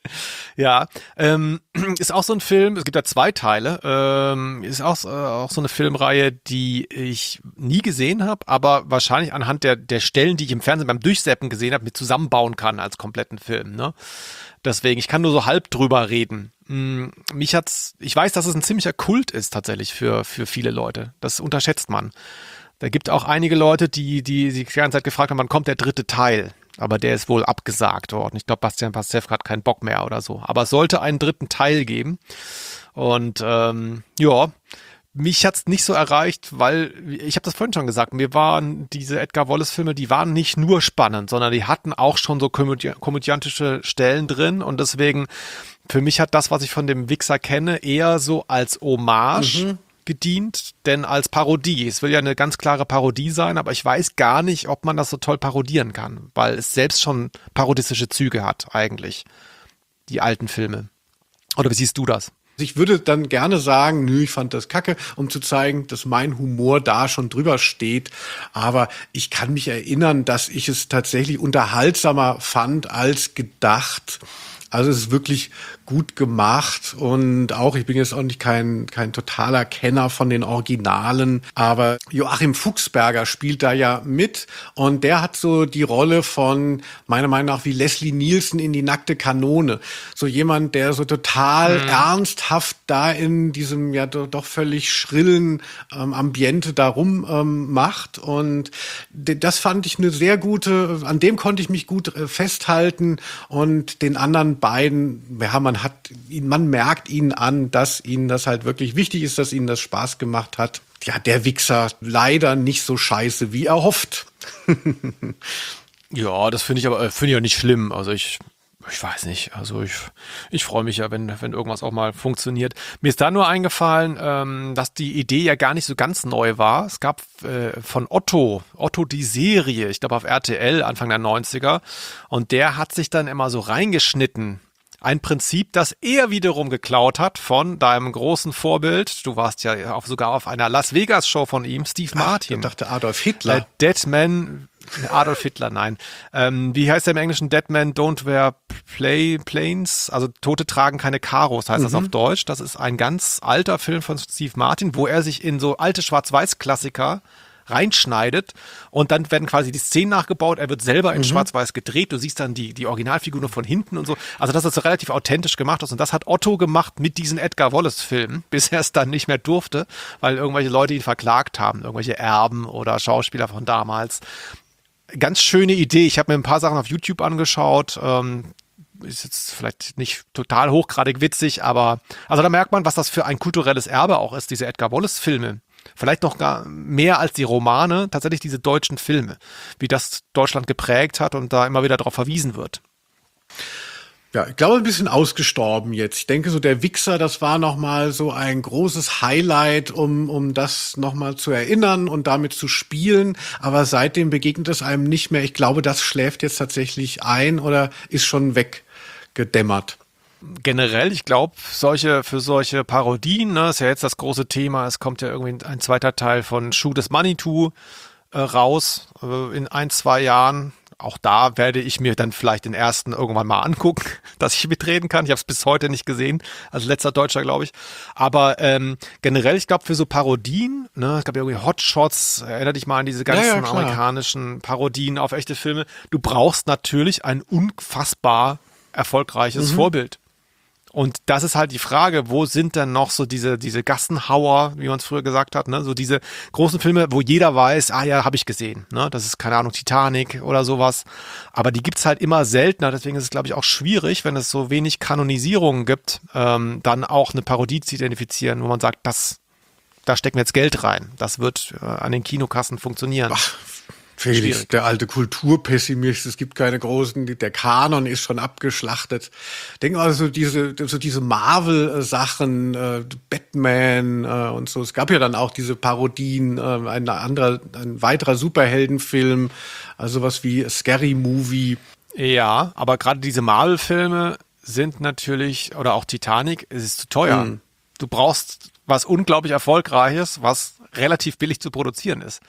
Speaker 2: Ja, ähm, ist auch so ein Film, es gibt da zwei Teile, ähm, ist auch, äh, auch so eine Filmreihe, die ich nie gesehen habe, aber wahrscheinlich anhand der, der Stellen, die ich im Fernsehen beim Durchseppen gesehen habe, mit zusammenbauen kann als kompletten Film, ne? Deswegen, ich kann nur so halb drüber reden. Hm, mich hat's, ich weiß, dass es ein ziemlicher Kult ist tatsächlich für, für viele Leute. Das unterschätzt man. Da gibt auch einige Leute, die, die sich die ganze Zeit gefragt haben, wann kommt der dritte Teil? Aber der ist wohl abgesagt worden. Ich glaube, Bastian Pastewka hat keinen Bock mehr oder so. Aber es sollte einen dritten Teil geben. Und ähm, ja, mich hat's nicht so erreicht, weil, ich habe das vorhin schon gesagt, mir waren diese Edgar Wallace-Filme, die waren nicht nur spannend, sondern die hatten auch schon so komödi- komödiantische Stellen drin. Und deswegen, für mich hat das, was ich von dem Wichser kenne, eher so als Hommage mhm. gedient, denn als Parodie. Es will ja eine ganz klare Parodie sein, aber ich weiß gar nicht, ob man das so toll parodieren kann, weil es selbst schon parodistische Züge hat, eigentlich. Die alten Filme. Oder wie siehst du das?
Speaker 1: Ich würde dann gerne sagen, nö, ich fand das kacke, um zu zeigen, dass mein Humor da schon drüber steht. Aber ich kann mich erinnern, dass ich es tatsächlich unterhaltsamer fand als gedacht. Also es ist wirklich gut gemacht und auch, ich bin jetzt auch nicht kein kein totaler Kenner von den Originalen, aber Joachim Fuchsberger spielt da ja mit und der hat so die Rolle von, meiner Meinung nach, wie Leslie Nielsen in Die nackte Kanone. So jemand, der so total mhm. ernsthaft da in diesem ja doch völlig schrillen ähm, Ambiente darum ähm, macht und das fand ich eine sehr gute, an dem konnte ich mich gut äh, festhalten und den anderen beiden, ja, man hat ihn, man merkt ihnen an, dass ihnen das halt wirklich wichtig ist, dass ihnen das Spaß gemacht hat. Ja, der Wichser leider nicht so scheiße, wie erhofft.
Speaker 2: Ja, das finde ich aber finde ich ja nicht schlimm. Also ich Ich weiß nicht, also ich, ich freue mich ja, wenn, wenn irgendwas auch mal funktioniert. Mir ist da nur eingefallen, ähm, dass die Idee ja gar nicht so ganz neu war. Es gab äh, von Otto, Otto die Serie, ich glaube auf R T L Anfang der neunziger und der hat sich dann immer so reingeschnitten. Ein Prinzip, das er wiederum geklaut hat von deinem großen Vorbild. Du warst ja auch sogar auf einer Las Vegas Show von ihm, Steve Martin.
Speaker 1: Ich dachte Adolf Hitler.
Speaker 2: Äh, Deadman, Adolf Hitler, nein. Ähm, wie heißt der im Englischen? Deadman don't wear play, planes, also Tote tragen keine Karos, heißt mhm. das auf Deutsch. Das ist ein ganz alter Film von Steve Martin, wo er sich in so alte Schwarz-Weiß-Klassiker reinschneidet und dann werden quasi die Szenen nachgebaut, er wird selber in mhm. Schwarz-Weiß gedreht, du siehst dann die, die Originalfigur nur von hinten und so, also dass das so relativ authentisch gemacht ist und das hat Otto gemacht mit diesen Edgar Wallace-Filmen, bis er es dann nicht mehr durfte, weil irgendwelche Leute ihn verklagt haben, irgendwelche Erben oder Schauspieler von damals. Ganz schöne Idee, ich habe mir ein paar Sachen auf YouTube angeschaut, ähm, ist jetzt vielleicht nicht total hochgradig witzig, aber also da merkt man, was das für ein kulturelles Erbe auch ist, diese Edgar Wallace-Filme. Vielleicht noch gar mehr als die Romane, tatsächlich diese deutschen Filme, wie das Deutschland geprägt hat und da immer wieder darauf verwiesen wird.
Speaker 1: Ja, ich glaube, ein bisschen ausgestorben jetzt. Ich denke, so der Wichser, das war nochmal so ein großes Highlight, um, um das nochmal zu erinnern und damit zu spielen. Aber seitdem begegnet es einem nicht mehr. Ich glaube, das schläft jetzt tatsächlich ein oder ist schon weggedämmert.
Speaker 2: Generell, ich glaube, solche, für solche Parodien, ne, ist ja jetzt das große Thema, es kommt ja irgendwie ein zweiter Teil von Shoot is Money to äh, raus äh, in ein, zwei Jahren. Auch da werde ich mir dann vielleicht den ersten irgendwann mal angucken, dass ich mitreden kann. Ich habe es bis heute nicht gesehen, als letzter Deutscher, glaube ich. Aber ähm, generell, ich glaube, für so Parodien, ne, es gab ja irgendwie Hotshots, erinnere dich mal an diese ganzen ja, ja, amerikanischen Parodien auf echte Filme. Du brauchst natürlich ein unfassbar erfolgreiches mhm. Vorbild. Und das ist halt die Frage, wo sind denn noch so diese diese Gassenhauer, wie man es früher gesagt hat, ne, so diese großen Filme, wo jeder weiß, ah ja, habe ich gesehen, ne, das ist keine Ahnung Titanic oder sowas, aber die gibt's halt immer seltener, deswegen ist es glaube ich auch schwierig, wenn es so wenig Kanonisierungen gibt, ähm, dann auch eine Parodie zu identifizieren, wo man sagt, das da stecken wir jetzt Geld rein, das wird äh, an den Kinokassen funktionieren.
Speaker 1: Ach. Felix, schwierig. Der alte Kulturpessimist, es gibt keine großen, der Kanon ist schon abgeschlachtet. Denk mal, so diese, so diese Marvel-Sachen, äh, Batman äh, und so. Es gab ja dann auch diese Parodien, äh, ein anderer, ein weiterer Superheldenfilm, also was wie Scary Movie.
Speaker 2: Ja, aber gerade diese Marvel-Filme sind natürlich, oder auch Titanic, es ist zu teuer. Mhm. Du brauchst was unglaublich Erfolgreiches, was relativ billig zu produzieren ist.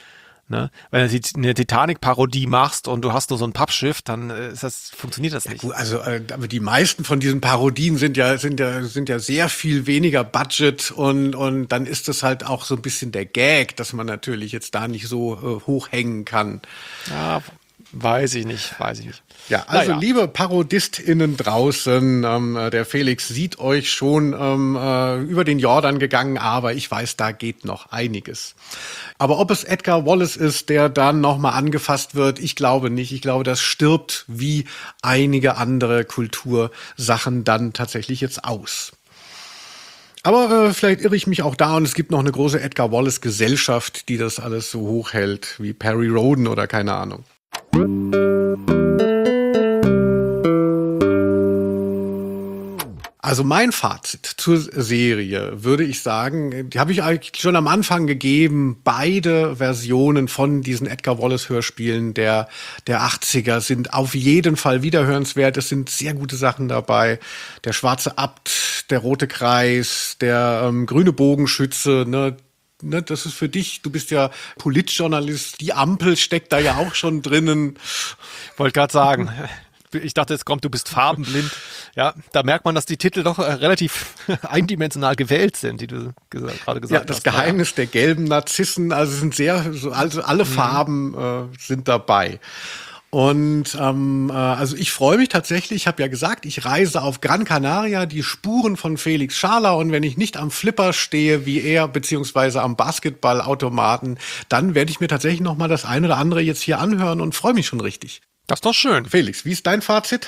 Speaker 2: Ne? Wenn du eine Titanic-Parodie machst und du hast nur so ein Pappschiff, dann äh, ist das, funktioniert das nicht.
Speaker 1: Ja, gut, also, äh, aber die meisten von diesen Parodien sind ja, sind ja, sind ja sehr viel weniger Budget und, und dann ist es halt auch so ein bisschen der Gag, dass man natürlich jetzt da nicht so äh, hochhängen kann.
Speaker 2: Ja, weiß ich nicht, weiß ich nicht.
Speaker 1: Ja, also
Speaker 2: naja.
Speaker 1: liebe ParodistInnen draußen, ähm, der Felix sieht euch schon ähm, äh, über den Jordan gegangen, aber ich weiß, da geht noch einiges. Aber ob es Edgar Wallace ist, der dann nochmal angefasst wird, ich glaube nicht. Ich glaube, das stirbt wie einige andere Kultursachen dann tatsächlich jetzt aus. Aber äh, vielleicht irre ich mich auch da und es gibt noch eine große Edgar Wallace-Gesellschaft, die das alles so hochhält, wie Perry Rhodan oder keine Ahnung. Also mein Fazit zur Serie würde ich sagen, die habe ich eigentlich schon am Anfang gegeben. Beide Versionen von diesen Edgar Wallace Hörspielen der, der achtziger sind auf jeden Fall wiederhörenswert. Es sind sehr gute Sachen dabei. Der Schwarze Abt, der Rote Kreis, der ähm, Grüne Bogenschütze, ne? Ne, das ist für dich, du bist ja Politjournalist, die Ampel steckt da ja auch schon drinnen.
Speaker 2: Wollte gerade sagen. Ich dachte, jetzt kommt, du bist farbenblind. Ja, da merkt man, dass die Titel doch äh, relativ eindimensional gewählt sind, die du ges- gerade gesagt hast.
Speaker 1: Ja, das hast. Geheimnis ja. der gelben Narzissen, also sind sehr, so, also alle mhm. Farben äh, sind dabei. Und ähm, äh, also ich freue mich tatsächlich, ich habe ja gesagt, ich reise auf Gran Canaria, die Spuren von Felix Scharlau, und wenn ich nicht am Flipper stehe wie er, beziehungsweise am Basketballautomaten, dann werde ich mir tatsächlich noch mal das eine oder andere jetzt hier anhören und freue mich schon richtig.
Speaker 2: Das ist doch schön.
Speaker 1: Felix, wie ist dein Fazit?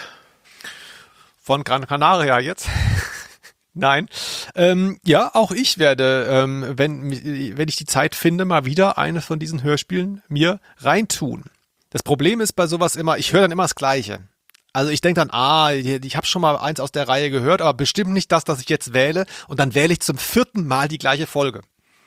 Speaker 2: Von Gran Canaria jetzt? Nein. Ähm, ja, auch ich werde, ähm, wenn, wenn ich die Zeit finde, mal wieder eines von diesen Hörspielen mir reintun. Das Problem ist bei sowas immer, ich höre dann immer das Gleiche. Also ich denke dann, ah, ich habe schon mal eins aus der Reihe gehört, aber bestimmt nicht das, das ich jetzt wähle. Und dann wähle ich zum vierten Mal die gleiche Folge.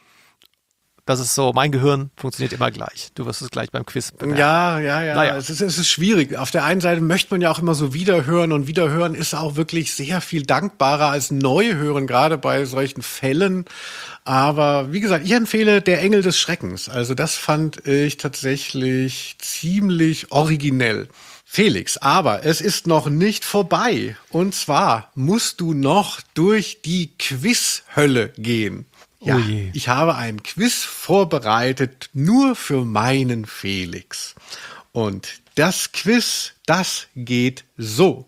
Speaker 2: Das ist so, mein Gehirn funktioniert immer gleich. Du wirst es gleich beim Quiz bemerken.
Speaker 1: Ja, ja, ja.
Speaker 2: Naja.
Speaker 1: Es ist, es ist schwierig. Auf der einen Seite möchte man ja auch immer so wiederhören und wiederhören ist auch wirklich sehr viel dankbarer als neu hören, gerade bei solchen Fällen. Aber wie gesagt, ich empfehle Der Engel des Schreckens. Also das fand ich tatsächlich ziemlich originell. Felix, aber es ist noch nicht vorbei. Und zwar musst du noch durch die Quizhölle gehen. Ja, oh ich habe ein Quiz vorbereitet, nur für meinen Felix. Und das Quiz, das geht so.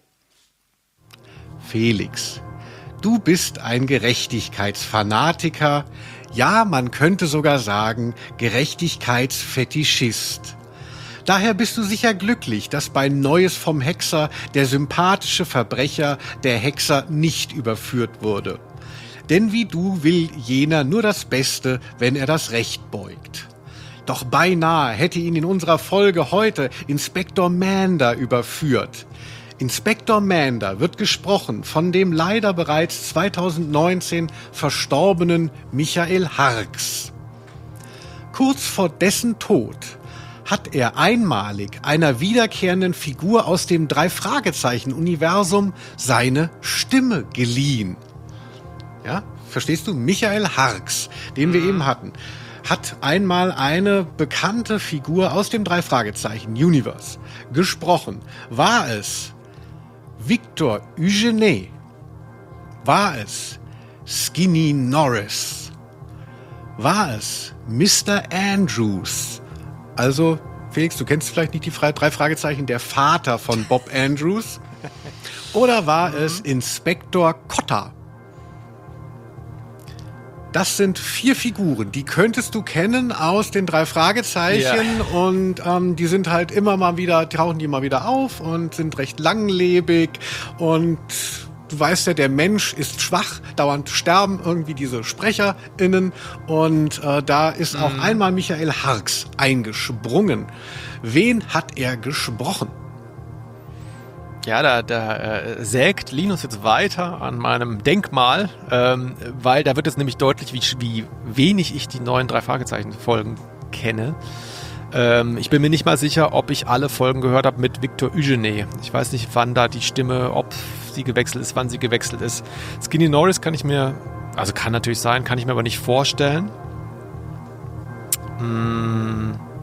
Speaker 1: Felix, du bist ein Gerechtigkeitsfanatiker. Ja, man könnte sogar sagen, Gerechtigkeitsfetischist. Daher bist du sicher glücklich, dass bei Neues vom Hexer der sympathische Verbrecher, der Hexer, nicht überführt wurde. Denn wie du will jener nur das Beste, wenn er das Recht beugt. Doch beinahe hätte ihn in unserer Folge heute Inspektor Mander überführt. Inspektor Mander wird gesprochen von dem leider bereits zweitausendneunzehn verstorbenen Michael Harks. Kurz vor dessen Tod hat er einmalig einer wiederkehrenden Figur aus dem Drei-Fragezeichen-Universum seine Stimme geliehen. Ja, verstehst du? Michael Harks, den wir eben hatten, hat einmal eine bekannte Figur aus dem Drei-Fragezeichen-Universe gesprochen. War es Victor Eugene? War es Skinny Norris? War es Mister Andrews? Also, Felix, du kennst vielleicht nicht die drei Fragezeichen, der Vater von Bob Andrews? Oder war es Inspektor Cotter? Das sind vier Figuren, die könntest du kennen aus den drei Fragezeichen ja. und ähm, die sind halt immer mal wieder, tauchen die mal wieder auf und sind recht langlebig und du weißt ja, der Mensch ist schwach, dauernd sterben irgendwie diese SprecherInnen und äh, da ist mhm. auch einmal Michael Harks eingesprungen. Wen hat er gesprochen?
Speaker 2: Ja, da, da äh, sägt Linus jetzt weiter an meinem Denkmal, ähm, weil da wird jetzt nämlich deutlich, wie, wie wenig ich die neuen Drei-Fragezeichen-Folgen kenne. Ähm, ich bin mir nicht mal sicher, ob ich alle Folgen gehört habe mit Victor Eugene. Ich weiß nicht, wann da die Stimme, ob sie gewechselt ist, wann sie gewechselt ist. Skinny Norris kann ich mir, also kann natürlich sein, kann ich mir aber nicht vorstellen. Hm,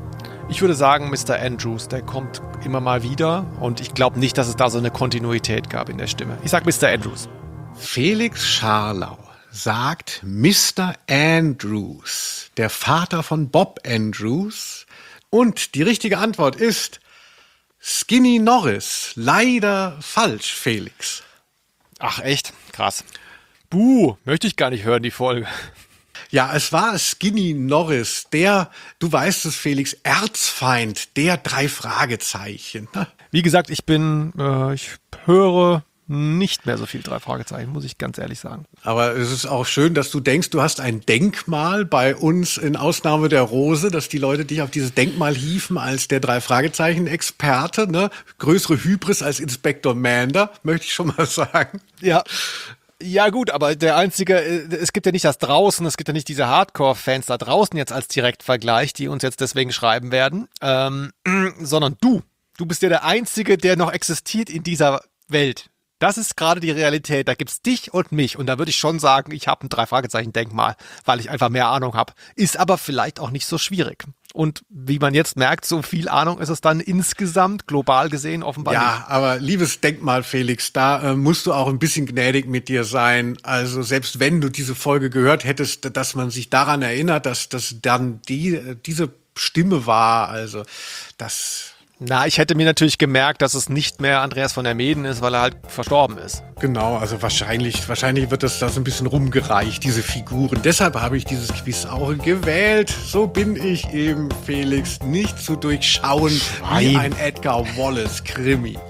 Speaker 2: Ich würde sagen, Mister Andrews, der kommt immer mal wieder und ich glaube nicht, dass es da so eine Kontinuität gab in der Stimme. Ich sag Mister Andrews.
Speaker 1: Felix Scharlau sagt Mister Andrews, der Vater von Bob Andrews. Und die richtige Antwort ist Skinny Norris. Leider falsch, Felix.
Speaker 2: Ach echt? Krass. Buh, möchte ich gar nicht hören, die Folge.
Speaker 1: Ja, es war Skinny Norris, der, du weißt es, Felix, Erzfeind der drei Fragezeichen.
Speaker 2: Wie gesagt, ich bin, äh, ich höre nicht mehr so viel drei Fragezeichen, muss ich ganz ehrlich sagen.
Speaker 1: Aber es ist auch schön, dass du denkst, du hast ein Denkmal bei uns in Ausnahme der Rose, dass die Leute dich auf dieses Denkmal hieven als der drei Fragezeichen-Experte, ne? Größere Hybris als Inspektor Mander, möchte ich schon mal sagen.
Speaker 2: Ja. Ja gut, aber der einzige, es gibt ja nicht das draußen, es gibt ja nicht diese Hardcore-Fans da draußen jetzt als Direktvergleich, die uns jetzt deswegen schreiben werden, ähm, sondern du. Du bist ja der Einzige, der noch existiert in dieser Welt. Das ist gerade die Realität. Da gibt's dich und mich. Und da würde ich schon sagen, ich habe ein Drei-Fragezeichen-Denkmal, weil ich einfach mehr Ahnung habe. Ist aber vielleicht auch nicht so schwierig. Und wie man jetzt merkt, so viel Ahnung ist es dann insgesamt, global gesehen, offenbar
Speaker 1: ja,
Speaker 2: nicht.
Speaker 1: Ja, aber liebes Denkmal, Felix, da äh, musst du auch ein bisschen gnädig mit dir sein. Also selbst wenn du diese Folge gehört hättest, dass man sich daran erinnert, dass das dann die äh, diese Stimme war. Also das...
Speaker 2: Na, ich hätte mir natürlich gemerkt, dass es nicht mehr Andreas von der Meeden ist, weil er halt verstorben ist.
Speaker 1: Genau, also wahrscheinlich, wahrscheinlich wird das da so ein bisschen rumgereicht, diese Figuren. Deshalb habe ich dieses Quiz auch gewählt. So bin ich eben, Felix, nicht zu durchschauen wie ein Edgar Wallace-Krimi.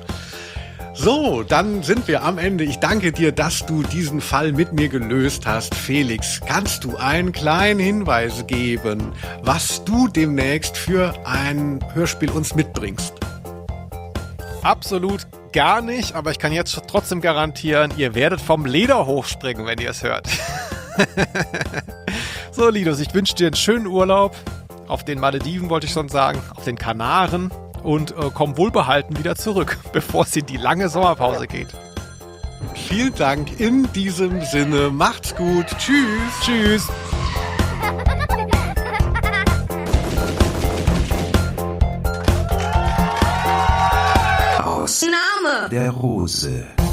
Speaker 1: So, dann sind wir am Ende. Ich danke dir, dass du diesen Fall mit mir gelöst hast. Felix, kannst du einen kleinen Hinweis geben, was du demnächst für ein Hörspiel uns mitbringst?
Speaker 2: Absolut gar nicht, aber ich kann jetzt trotzdem garantieren, ihr werdet vom Leder hochspringen, wenn ihr es hört. So, Linus, ich wünsche dir einen schönen Urlaub. Auf den Malediven wollte ich schon sagen, auf den Kanaren. Und äh, komm wohlbehalten wieder zurück, bevor es in die lange Sommerpause geht.
Speaker 1: Vielen Dank in diesem Sinne. Macht's gut. Tschüss.
Speaker 2: Tschüss.
Speaker 3: Aus Name
Speaker 6: der Rose.